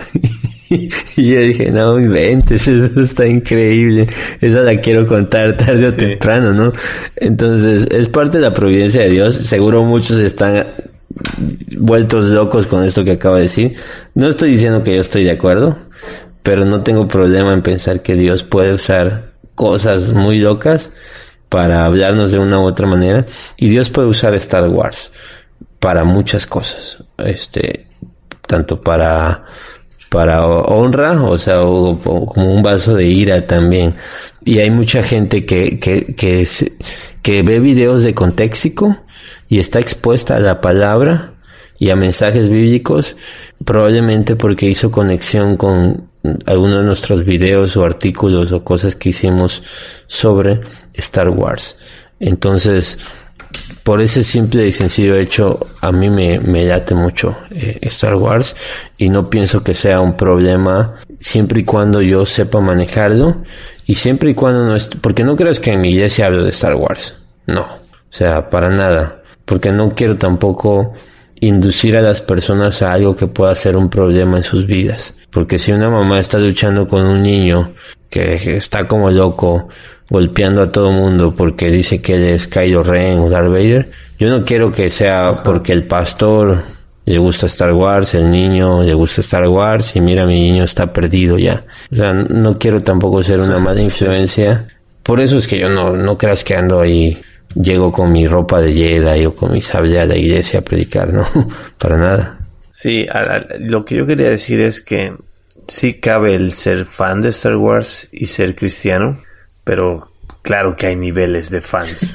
Y yo dije, no inventes, eso está increíble, esa la quiero contar tarde o sí. temprano, ¿no? Entonces, es parte de la providencia de Dios. Seguro muchos están vueltos locos con esto que acabo de decir. No estoy diciendo que yo estoy de acuerdo, pero no tengo problema en pensar que Dios puede usar cosas muy locas para hablarnos de una u otra manera, y Dios puede usar Star Wars para muchas cosas, este, tanto para para honra, o sea, o, o como un vaso de ira también. Y hay mucha gente que que que, es, que ve videos de Contextico y está expuesta a la palabra y a mensajes bíblicos, probablemente porque hizo conexión con algunos de nuestros videos o artículos o cosas que hicimos sobre Star Wars. Entonces, por ese simple y sencillo hecho, a mí me, me late mucho eh, Star Wars, y no pienso que sea un problema siempre y cuando yo sepa manejarlo, y siempre y cuando no est- porque no creas que en mi iglesia hablo de Star Wars, no, o sea, para nada, porque no quiero tampoco inducir a las personas a algo que pueda ser un problema en sus vidas, porque si una mamá está luchando con un niño que está como loco, golpeando a todo mundo porque dice que él es Kylo Ren o Darth Vader, yo no quiero que sea porque el pastor le gusta Star Wars, el niño le gusta Star Wars y mira, mi niño está perdido ya. O sea, no quiero tampoco ser una mala influencia. Por eso es que yo no, no creas que ando ahí, llego con mi ropa de Jedi o con mi sable a la iglesia a predicar, no, para nada. Sí, a, a, lo que yo quería decir es que sí cabe el ser fan de Star Wars y ser cristiano, pero claro que hay niveles de fans.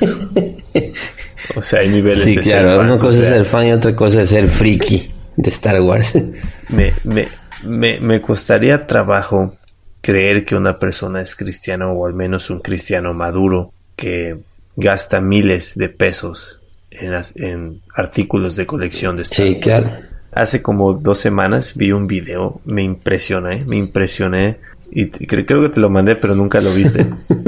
O sea, hay niveles sí, de claro, ser fans. Una cosa o sea, es ser fan y otra cosa es ser friki de Star Wars. me, me, me, me costaría trabajo creer que una persona es cristiano, o al menos un cristiano maduro que gasta miles de pesos en, en artículos de colección de Star sí, Wars. Claro. Hace como dos semanas vi un video, me impresioné, me impresioné. Y creo, creo que te lo mandé, pero nunca lo viste.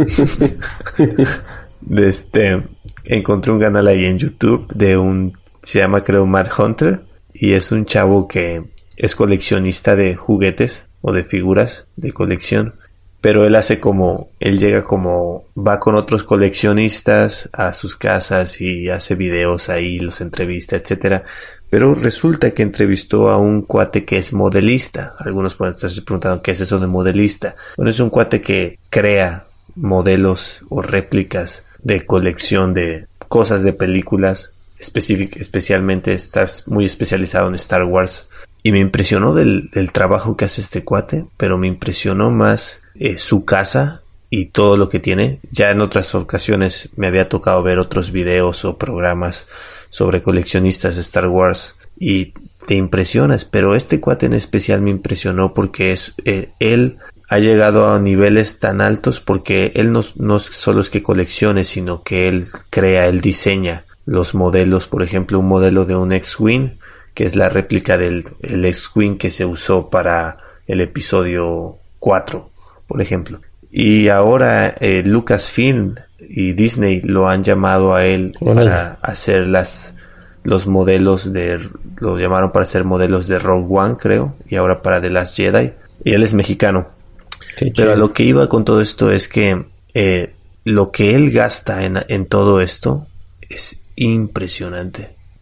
de este, encontré un canal ahí en YouTube de un, se llama creo Matt Hunter, y es un chavo que es coleccionista de juguetes o de figuras de colección, pero él hace como, él llega como, va con otros coleccionistas a sus casas y hace videos ahí, los entrevista, etcétera. Pero resulta que entrevistó a un cuate que es modelista. Algunos pueden estarse preguntando qué es eso de modelista. Bueno, es un cuate que crea modelos o réplicas de colección de cosas de películas. Específic- especialmente está muy especializado en Star Wars. Y me impresionó del, del trabajo que hace este cuate, pero me impresionó más eh, su casa y todo lo que tiene. Ya en otras ocasiones me había tocado ver otros videos o programas sobre coleccionistas de Star Wars y te impresionas, pero este cuate en especial me impresionó porque es eh, él ha llegado a niveles tan altos porque él no, no solo es que coleccione, sino que él crea, él diseña los modelos. Por ejemplo, un modelo de un X-Wing, que es la réplica del el X-Wing que se usó para el episodio cuatro, por ejemplo. Y ahora eh, Lucasfilm y Disney lo han llamado a él Hola. para hacer las los modelos de, lo llamaron para hacer modelos de Rogue One, creo, y ahora para The Last Jedi, y él es mexicano. Qué Pero a lo que iba con todo esto es que eh, lo que él gasta en, en todo esto es impresionante.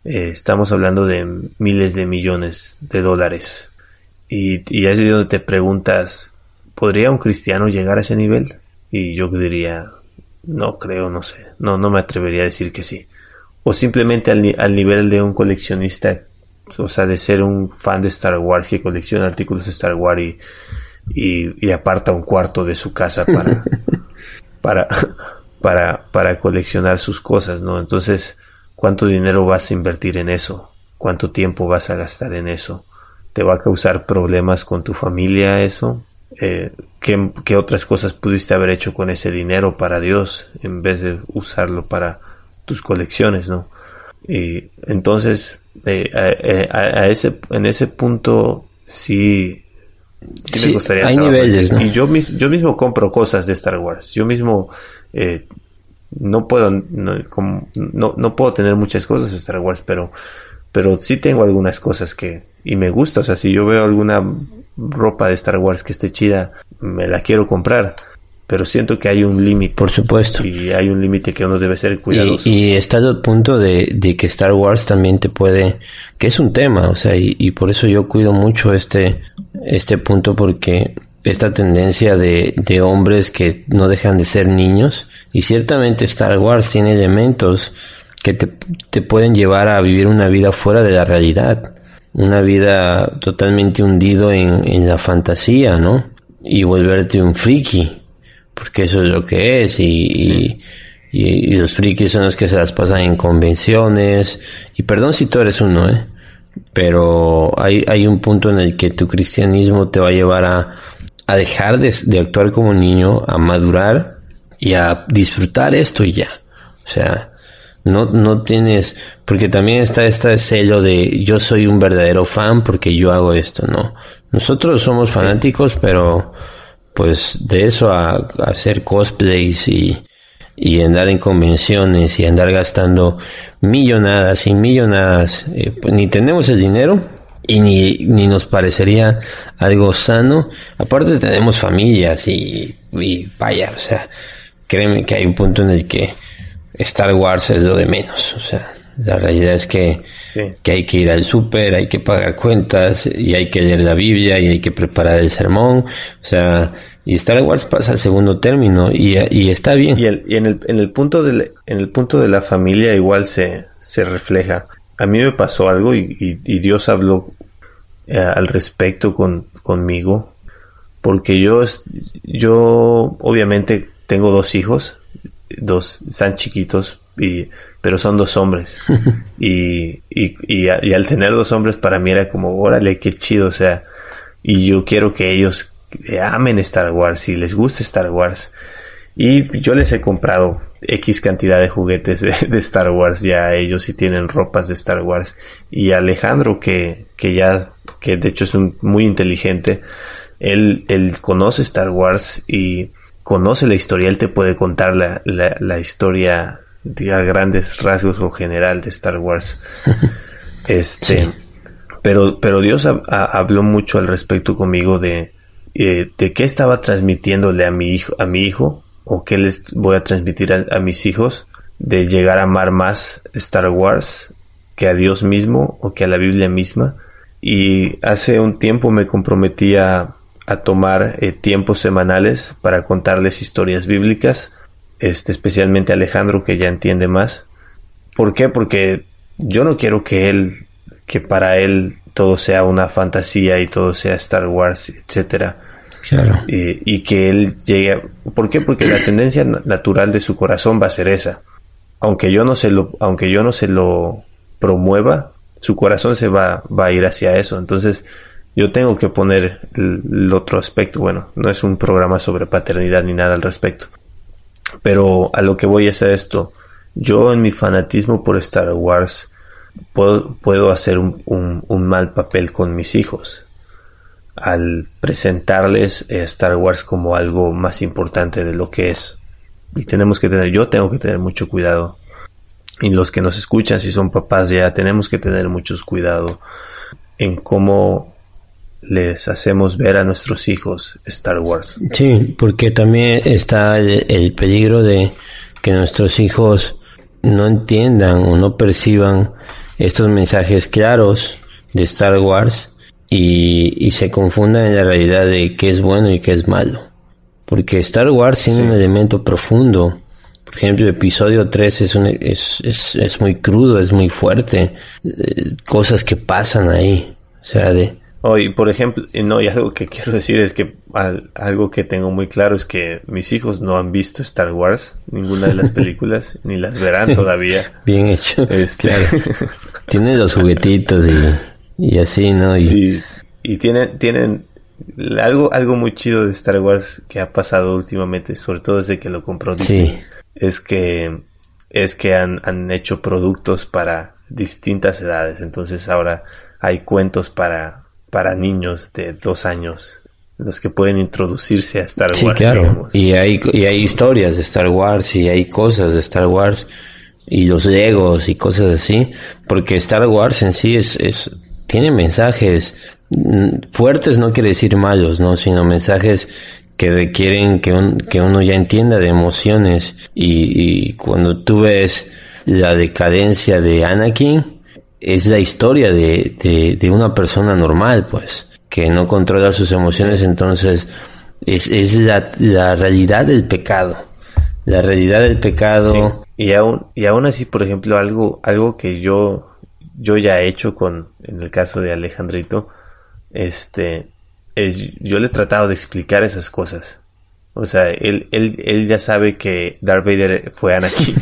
Eh, estamos hablando de miles de millones de dólares. Y, y es de donde te preguntas, ¿podría un cristiano llegar a ese nivel? Y yo diría, no creo, no sé. No, no me atrevería a decir que sí. O simplemente al, al nivel de un coleccionista, o sea, de ser un fan de Star Wars que colecciona artículos de Star Wars y, y, y aparta un cuarto de su casa para, para, para, para coleccionar sus cosas, ¿no? Entonces, ¿cuánto dinero vas a invertir en eso? ¿Cuánto tiempo vas a gastar en eso? ¿Te va a causar problemas con tu familia eso? Eh, ¿qué, ¿Qué otras cosas pudiste haber hecho con ese dinero para Dios en vez de usarlo para tus colecciones, ¿no? Y entonces eh, a, a, a ese en ese punto sí sí, sí me gustaría hay trabajar. niveles, ¿no? Y yo mis, yo mismo compro cosas de Star Wars. Yo mismo eh, no puedo no, como, no no puedo tener muchas cosas de Star Wars, pero pero sí tengo algunas cosas que y me gusta. O sea, si yo veo alguna ropa de Star Wars que esté chida, me la quiero comprar. Pero siento que hay un límite. Por supuesto. Y hay un límite que uno debe ser cuidadoso. Y, y está al punto de, de que Star Wars también te puede... Que es un tema, o sea, y, y por eso yo cuido mucho este, este punto, porque esta tendencia de, de hombres que no dejan de ser niños, y ciertamente Star Wars tiene elementos que te, te pueden llevar a vivir una vida fuera de la realidad. Una vida totalmente hundido en, en la fantasía, ¿no? Y volverte un friki. Porque eso es lo que es, y, sí. y, y, y los frikis son los que se las pasan en convenciones, y perdón si tú eres uno, ¿eh? Pero hay, hay un punto en el que tu cristianismo te va a llevar a, a dejar de, de actuar como niño, a madurar y a disfrutar esto y ya. O sea, no, no tienes, porque también está este celo de yo soy un verdadero fan porque yo hago esto, ¿no? Nosotros somos fanáticos, sí. pero... pues de eso a, a hacer cosplays y, y andar en convenciones y andar gastando millonadas y millonadas, eh, pues ni tenemos el dinero y ni, ni nos parecería algo sano. Aparte tenemos familias y, y vaya, o sea, créeme que hay un punto en el que Star Wars es lo de menos. O sea, la realidad es que, sí. que hay que ir al súper, hay que pagar cuentas y hay que leer la Biblia y hay que preparar el sermón. O sea, y Star Wars pasa al segundo término y, y está bien. Y, el, y en el en el punto de en el punto de la familia igual se se refleja. A mí me pasó algo y, y, y Dios habló eh, al respecto con conmigo, porque yo yo obviamente tengo dos hijos, dos están chiquitos y pero son dos hombres y, y, y, y al tener dos hombres para mí era como, órale, qué chido, o sea, y yo quiero que ellos amen Star Wars y les guste Star Wars, y yo les he comprado X cantidad de juguetes de, de Star Wars ya a ellos, y tienen ropas de Star Wars, y Alejandro que, que ya, que de hecho es un, muy inteligente, él, él conoce Star Wars y conoce la historia, él te puede contar la, la, la historia a grandes rasgos o general de Star Wars. este sí. pero pero Dios a, a, habló mucho al respecto conmigo de eh, de qué estaba transmitiéndole a mi hijo a mi hijo o qué les voy a transmitir a, a mis hijos, de llegar a amar más Star Wars que a Dios mismo o que a la Biblia misma. Y hace un tiempo me comprometí a, a tomar eh, tiempos semanales para contarles historias bíblicas. Este, especialmente a Alejandro, que ya entiende más. ¿Por qué? Porque yo no quiero que él, que para él todo sea una fantasía y todo sea Star Wars, etcétera. Claro. Y, y que él llegue a... ¿Por qué? Porque la tendencia natural de su corazón va a ser esa. Aunque yo no se lo, aunque yo no se lo promueva, su corazón se va, va a ir hacia eso. Entonces, yo tengo que poner el, el otro aspecto. Bueno, no es un programa sobre paternidad ni nada al respecto. Pero a lo que voy es a esto. Yo en mi fanatismo por Star Wars puedo, puedo hacer un, un, un mal papel con mis hijos al presentarles eh, Star Wars como algo más importante de lo que es. Y tenemos que tener, yo tengo que tener mucho cuidado. Y los que nos escuchan, si son papás ya, tenemos que tener mucho cuidado en cómo les hacemos ver a nuestros hijos Star Wars. Sí, porque también está el, el peligro de que nuestros hijos no entiendan o no perciban estos mensajes claros de Star Wars y, y se confundan en la realidad de qué es bueno y qué es malo. Porque Star Wars tiene sí. un elemento profundo. Por ejemplo, el episodio tres es, un, es, es, es muy crudo, es muy fuerte. Eh, cosas que pasan ahí. O sea, de... Oh, y por ejemplo, no, y algo que quiero decir es que al, algo que tengo muy claro es que mis hijos no han visto Star Wars, ninguna de las películas, ni las verán todavía. Bien hecho. Este... Claro. Tienen los juguetitos y, y así, ¿no? Y... Sí, y tienen, tienen algo, algo muy chido de Star Wars que ha pasado últimamente, sobre todo desde que lo compró Disney, sí. es que, es que han, han hecho productos para distintas edades. Entonces ahora hay cuentos para para niños de dos años, los que pueden introducirse a Star Wars. Sí, claro, digamos. y hay y hay historias de Star Wars, y hay cosas de Star Wars, y los Legos, y cosas así, porque Star Wars en sí es, es tiene mensajes fuertes, no quiere decir malos, ¿no? Sino mensajes que requieren que, un, que uno ya entienda de emociones, y, y cuando tú ves la decadencia de Anakin, es la historia de, de, de una persona normal, pues, que no controla sus emociones. Entonces es, es la, la realidad del pecado, la realidad del pecado. Sí. Y aún, y aún así, por ejemplo, algo, algo que yo, yo ya he hecho con, en el caso de Alejandrito, este, es, yo le he tratado de explicar esas cosas. O sea, él, él, él ya sabe que Darth Vader fue Anakin.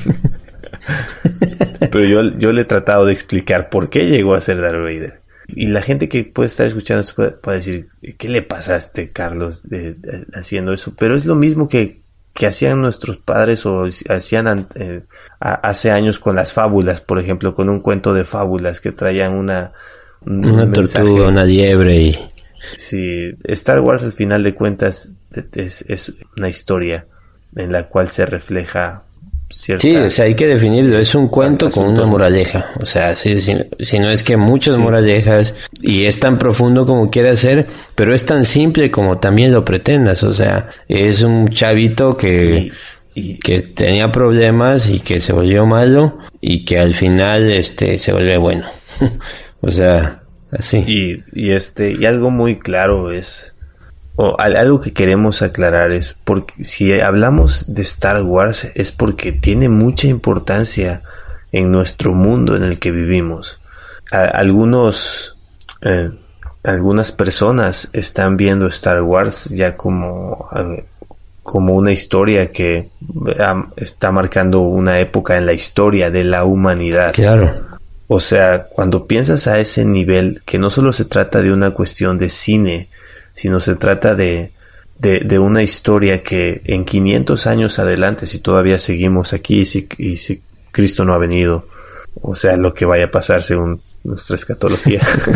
Pero yo, yo le he tratado de explicar por qué llegó a ser Darth Vader. Y la gente que puede estar escuchando esto puede, puede decir, ¿qué le pasa a este Carlos de, de, haciendo eso? Pero es lo mismo que, que hacían nuestros padres o hacían eh, a, hace años con las fábulas, por ejemplo, con un cuento de fábulas que traían una... Un, una un tortuga, mensaje. Una liebre y... Sí, Star Wars al final de cuentas es, es una historia en la cual se refleja cierta... Sí, o sea, hay que definirlo, es un cuento con una moraleja, o sea, sí, si, si no es que muchas sí. moralejas, y es tan profundo como quiera ser, pero es tan simple como también lo pretendas, o sea, es un chavito que... Y... Y... que tenía problemas y que se volvió malo y que al final este se vuelve bueno. O sea, así. Y, y este, y algo muy claro es, o algo que queremos aclarar es, porque si hablamos de Star Wars es porque tiene mucha importancia en nuestro mundo en el que vivimos. A, algunos, eh, algunas personas están viendo Star Wars ya como, eh, como una historia que um, está marcando una época en la historia de la humanidad. Claro. O sea, cuando piensas a ese nivel, que no solo se trata de una cuestión de cine, sino se trata de, de, de una historia que en quinientos años adelante, si todavía seguimos aquí y si, y si Cristo no ha venido, o sea, lo que vaya a pasar según nuestra escatología.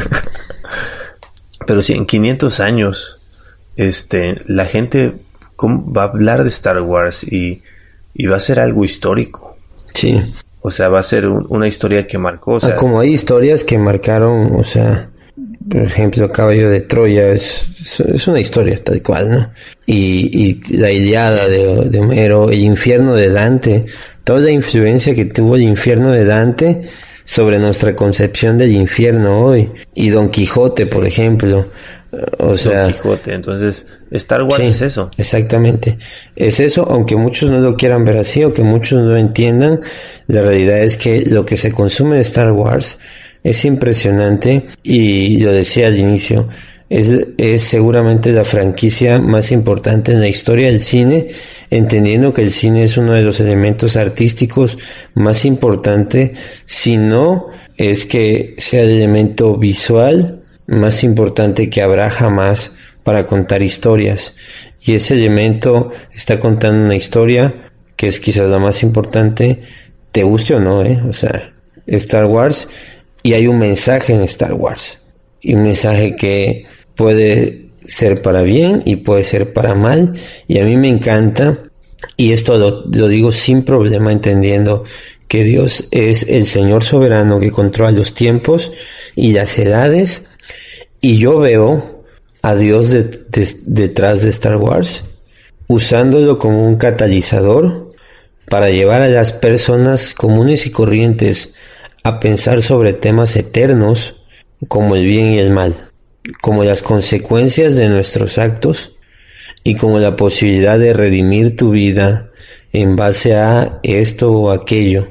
Pero si en quinientos años, este, la gente va a hablar de Star Wars y, y va a ser algo histórico. Sí. O sea, va a ser un, una historia que marcó. O sea, ah, como hay historias que marcaron, o sea, por ejemplo, Caballo de Troya es, es, es una historia tal cual, ¿no? Y, y la Ilíada sí. de, de Homero, el infierno de Dante, toda la influencia que tuvo el infierno de Dante sobre nuestra concepción del infierno hoy. Y Don Quijote, sí. por ejemplo. O sea, Don Quijote, entonces Star Wars sí, es eso. Exactamente, es eso, aunque muchos no lo quieran ver así o que muchos no lo entiendan, la realidad es que lo que se consume de Star Wars es impresionante y lo decía al inicio, es, es seguramente la franquicia más importante en la historia del cine, entendiendo que el cine es uno de los elementos artísticos más importantes, si no es que sea el elemento visual más importante que habrá jamás para contar historias, y ese elemento está contando una historia que es quizás la más importante, te guste o no, ¿eh? O sea, Star Wars, y hay un mensaje en Star Wars, y un mensaje que puede ser para bien y puede ser para mal, y a mí me encanta, y esto lo, lo digo sin problema, entendiendo que Dios es el Señor soberano que controla los tiempos y las edades. Y yo veo a Dios de, de, detrás de Star Wars, usándolo como un catalizador para llevar a las personas comunes y corrientes a pensar sobre temas eternos como el bien y el mal, como las consecuencias de nuestros actos y como la posibilidad de redimir tu vida en base a esto o aquello.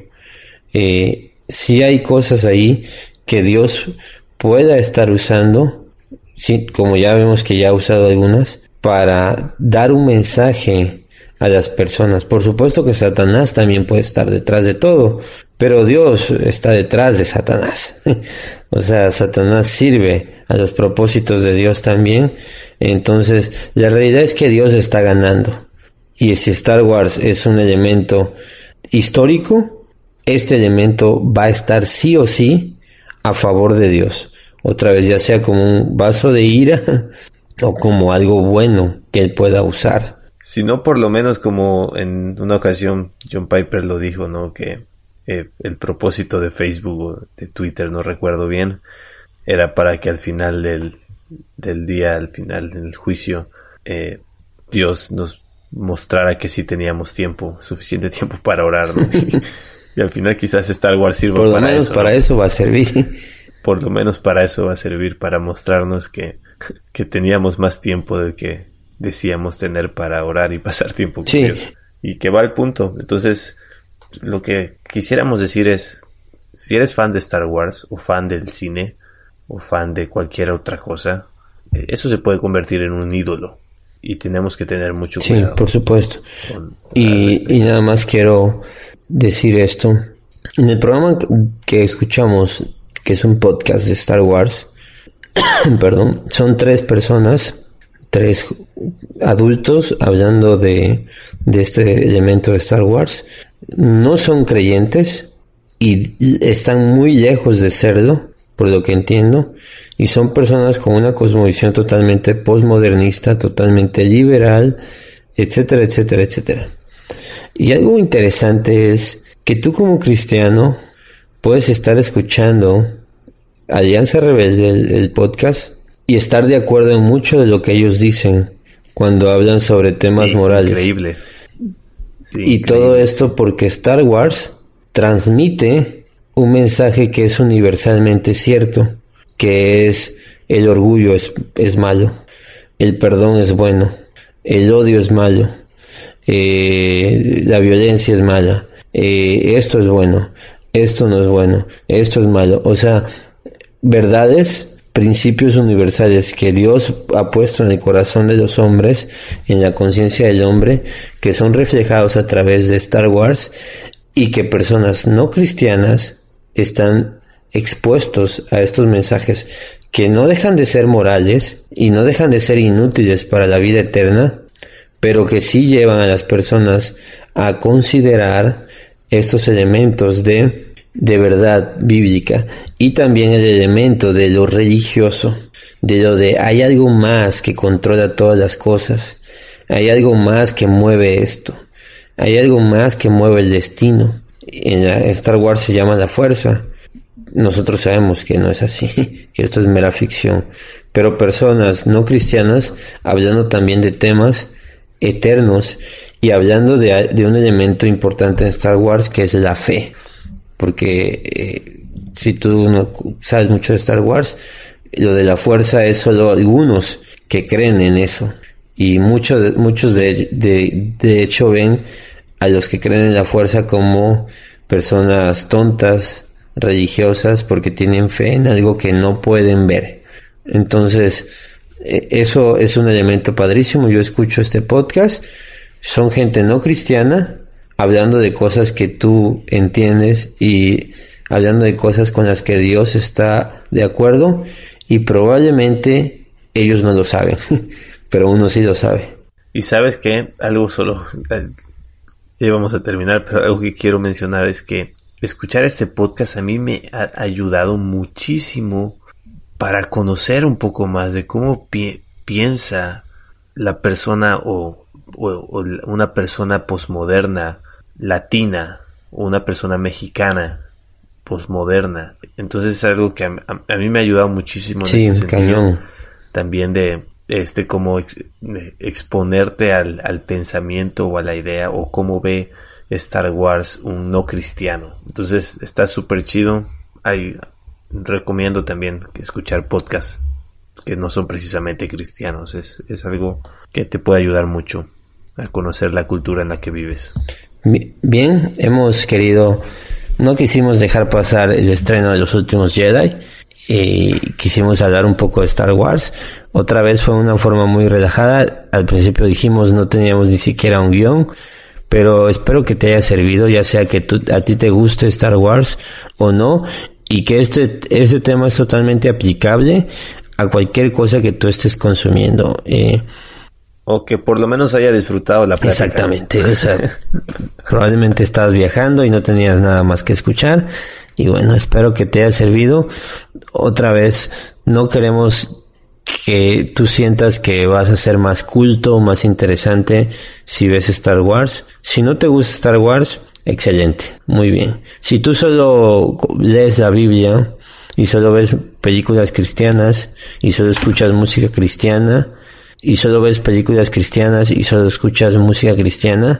Eh, sí hay cosas ahí que Dios pueda estar usando, sí, como ya vemos que ya ha usado algunas, para dar un mensaje a las personas. Por supuesto que Satanás también puede estar detrás de todo, pero Dios está detrás de Satanás. O sea, Satanás sirve a los propósitos de Dios también. Entonces, la realidad es que Dios está ganando. Y si Star Wars es un elemento histórico, este elemento va a estar sí o sí a favor de Dios. Otra vez, ya sea como un vaso de ira o como algo bueno que él pueda usar. Si no, por lo menos como en una ocasión John Piper lo dijo, ¿no? Que eh, el propósito de Facebook o de Twitter, no recuerdo bien, era para que al final del, del día, al final del juicio, eh, Dios nos mostrara que sí teníamos tiempo, suficiente tiempo para orar, ¿no? y, y al final quizás Star Wars sirva para eso. Por lo menos para ¿no? eso va a servir. Por lo menos para eso va a servir, para mostrarnos que, que teníamos más tiempo del que decíamos tener para orar y pasar tiempo con sí. Dios. Y que va al punto. Entonces, lo que quisiéramos decir es, si eres fan de Star Wars, o fan del cine, o fan de cualquier otra cosa, eso se puede convertir en un ídolo. Y tenemos que tener mucho cuidado. Sí, por supuesto. Con, con y, y nada más quiero decir esto. En el programa que escuchamos, que es un podcast de Star Wars, perdón, son tres personas, tres adultos hablando de, de este elemento de Star Wars. No son creyentes y están muy lejos de serlo, por lo que entiendo, y son personas con una cosmovisión totalmente postmodernista, totalmente liberal, etcétera, etcétera, etcétera. Y algo interesante es que tú como cristiano puedes estar escuchando Alianza Rebelde, el, el podcast, y estar de acuerdo en mucho de lo que ellos dicen cuando hablan sobre temas sí, morales. Increíble. Sí, y increíble. Todo esto porque Star Wars transmite un mensaje que es universalmente cierto, que es el orgullo es, es malo, el perdón es bueno, el odio es malo, eh, la violencia es mala, eh, esto es bueno, esto no es bueno, esto es malo. O sea, verdades, principios universales que Dios ha puesto en el corazón de los hombres, en la conciencia del hombre, que son reflejados a través de Star Wars y que personas no cristianas están expuestos a estos mensajes que no dejan de ser morales y no dejan de ser inútiles para la vida eterna, pero que sí llevan a las personas a considerar estos elementos de de verdad bíblica y también el elemento de lo religioso, de lo de hay algo más que controla todas las cosas, hay algo más que mueve esto, hay algo más que mueve el destino. En, la, en Star Wars se llama la fuerza. Nosotros sabemos que no es así, que esto es mera ficción, pero personas no cristianas hablando también de temas eternos y hablando de, de un elemento importante en Star Wars que es la fe. Porque eh, si tú no sabes mucho de Star Wars, lo de la fuerza es solo algunos que creen en eso. Y muchos, muchos de, de, de hecho ven a los que creen en la fuerza como personas tontas, religiosas, porque tienen fe en algo que no pueden ver. Entonces, eh, eso es un elemento padrísimo. Yo escucho este podcast, son gente no cristiana, hablando de cosas que tú entiendes y hablando de cosas con las que Dios está de acuerdo, y probablemente ellos no lo saben, pero uno sí lo sabe. Y sabes que algo solo, ya vamos a terminar, pero algo que quiero mencionar es que escuchar este podcast a mí me ha ayudado muchísimo para conocer un poco más de cómo pi- piensa la persona o, o, o una persona posmoderna latina o una persona mexicana posmoderna. Entonces es algo que a, a, a mí me ha ayudado muchísimo en sí, ese sentido. Cañón. También de este como ex, exponerte al, al pensamiento o a la idea o cómo ve Star Wars un no cristiano. Entonces está súper chido. hay, recomiendo también escuchar podcasts que no son precisamente cristianos. Es, es algo que te puede ayudar mucho a conocer la cultura en la que vives. Bien, hemos querido, no quisimos dejar pasar el estreno de Los Últimos Jedi y quisimos hablar un poco de Star Wars. Otra vez fue una forma muy relajada. Al principio dijimos no teníamos ni siquiera un guión, pero espero que te haya servido, ya sea que tú, a ti te guste Star Wars o no, y que este, este tema es totalmente aplicable a cualquier cosa que tú estés consumiendo. Eh, o que por lo menos haya disfrutado la plática. Exactamente, o sea, probablemente estabas viajando y no tenías nada más que escuchar, y bueno, espero que te haya servido. Otra vez, no queremos que tú sientas que vas a ser más culto, más interesante si ves Star Wars. Si no te gusta Star Wars, excelente, muy bien. Si tú solo lees la Biblia y solo ves películas cristianas y solo escuchas música cristiana y solo ves películas cristianas y solo escuchas música cristiana,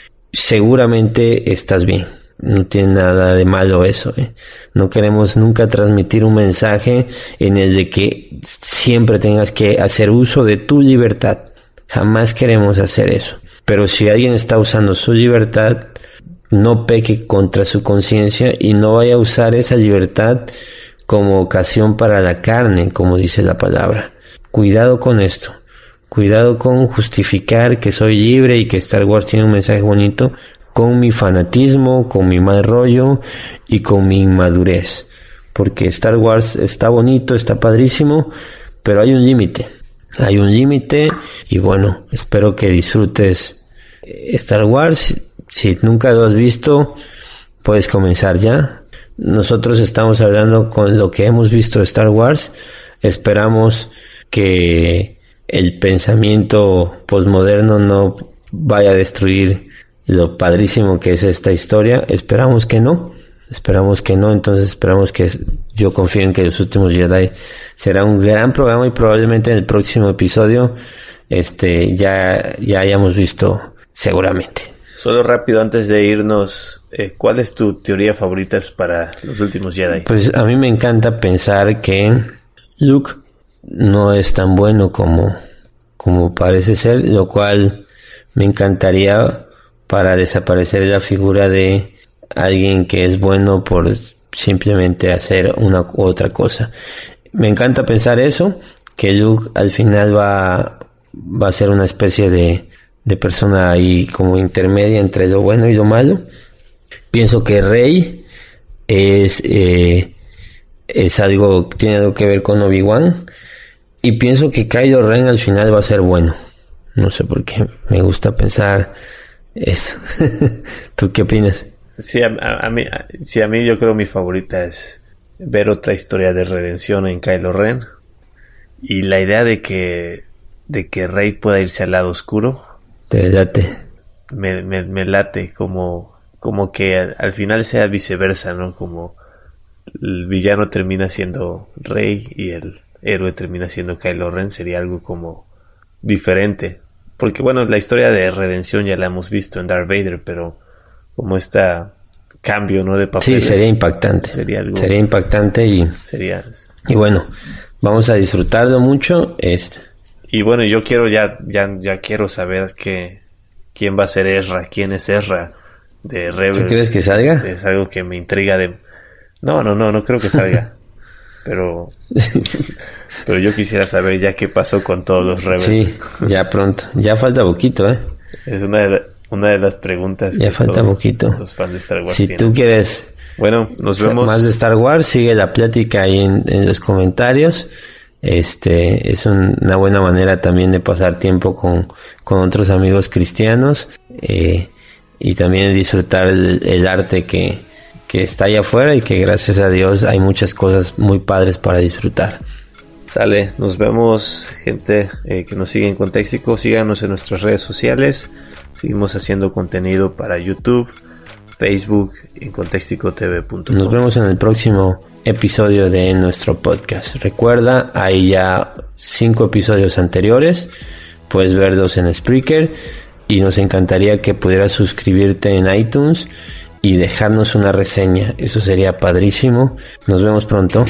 seguramente estás bien. No tiene nada de malo eso, ¿eh? No queremos nunca transmitir un mensaje en el de que siempre tengas que hacer uso de tu libertad. Jamás queremos hacer eso. Pero si alguien está usando su libertad, no peque contra su conciencia y no vaya a usar esa libertad como ocasión para la carne, como dice la palabra. Cuidado con esto. Cuidado con justificar que soy libre y que Star Wars tiene un mensaje bonito con mi fanatismo, con mi mal rollo y con mi inmadurez. Porque Star Wars está bonito, está padrísimo, pero hay un límite. Hay un límite y bueno, espero que disfrutes Star Wars. Si nunca lo has visto, puedes comenzar ya. Nosotros estamos hablando con lo que hemos visto de Star Wars. Esperamos que el pensamiento postmoderno no vaya a destruir lo padrísimo que es esta historia. Esperamos que no. Esperamos que no. Entonces esperamos que, yo confío en que Los Últimos Jedi será un gran programa y probablemente en el próximo episodio este ya, ya hayamos visto seguramente. Solo rápido antes de irnos, eh, ¿cuál es tu teoría favorita para Los Últimos Jedi? Pues a mí me encanta pensar que Luke no es tan bueno como, como parece ser, lo cual me encantaría para desaparecer la figura de alguien que es bueno por simplemente hacer una u otra cosa. Me encanta pensar eso, que Luke al final va, va a ser una especie de, de persona ahí como intermedia entre lo bueno y lo malo. Pienso que Rey es, eh, es algo, tiene algo que ver con Obi-Wan, y pienso que Kylo Ren al final va a ser bueno. No sé por qué, me gusta pensar eso. ¿Tú qué opinas? Sí, a, a, a mí, a, sí, a mí yo creo mi favorita es ver otra historia de redención en Kylo Ren, y la idea de que de que Rey pueda irse al lado oscuro. Te late. Me, me, me late como como que al, al final sea viceversa, ¿no? Como el villano termina siendo Rey y el héroe termina siendo Kylo Ren. Sería algo como diferente. Porque bueno, la historia de redención ya la hemos visto en Darth Vader, pero como este cambio, ¿no?, de papeles. Sí, sería impactante. Sería, algo, sería impactante y sería y bueno, vamos a disfrutarlo mucho. Este. Y bueno, yo quiero ya ya ya quiero saber que quién va a ser Ezra, quién es Ezra de Rebels. ¿Tú crees que salga? Es, es algo que me intriga de. No, no, no, no creo que salga. pero pero yo quisiera saber ya qué pasó con todos los Rebels. Sí, ya pronto. Ya falta poquito, ¿eh? Es una de, la, una de las preguntas ya que falta todos poquito. Los fans de Star Wars si tienen. Tú quieres bueno, nos vemos más de Star Wars, sigue la plática ahí en, en los comentarios. Este es un, una buena manera también de pasar tiempo con, con otros amigos cristianos, eh, y también disfrutar el, el arte que, que está allá afuera, y que gracias a Dios hay muchas cosas muy padres para disfrutar. Sale, nos vemos, gente eh, que nos sigue en Contextico. Síganos en nuestras redes sociales. Seguimos haciendo contenido para YouTube, Facebook, en contextico t v punto com. Nos vemos en el próximo episodio de nuestro podcast. Recuerda, hay ya cinco episodios anteriores. Puedes verlos en Spreaker, y nos encantaría que pudieras suscribirte en iTunes y dejarnos una reseña. Eso sería padrísimo. Nos vemos pronto.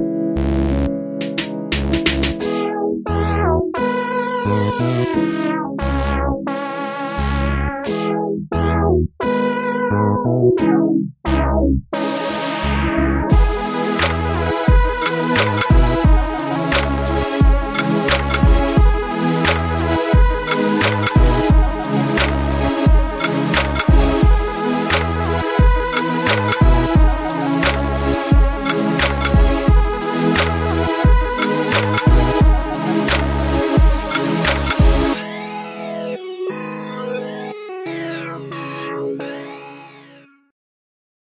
Wow.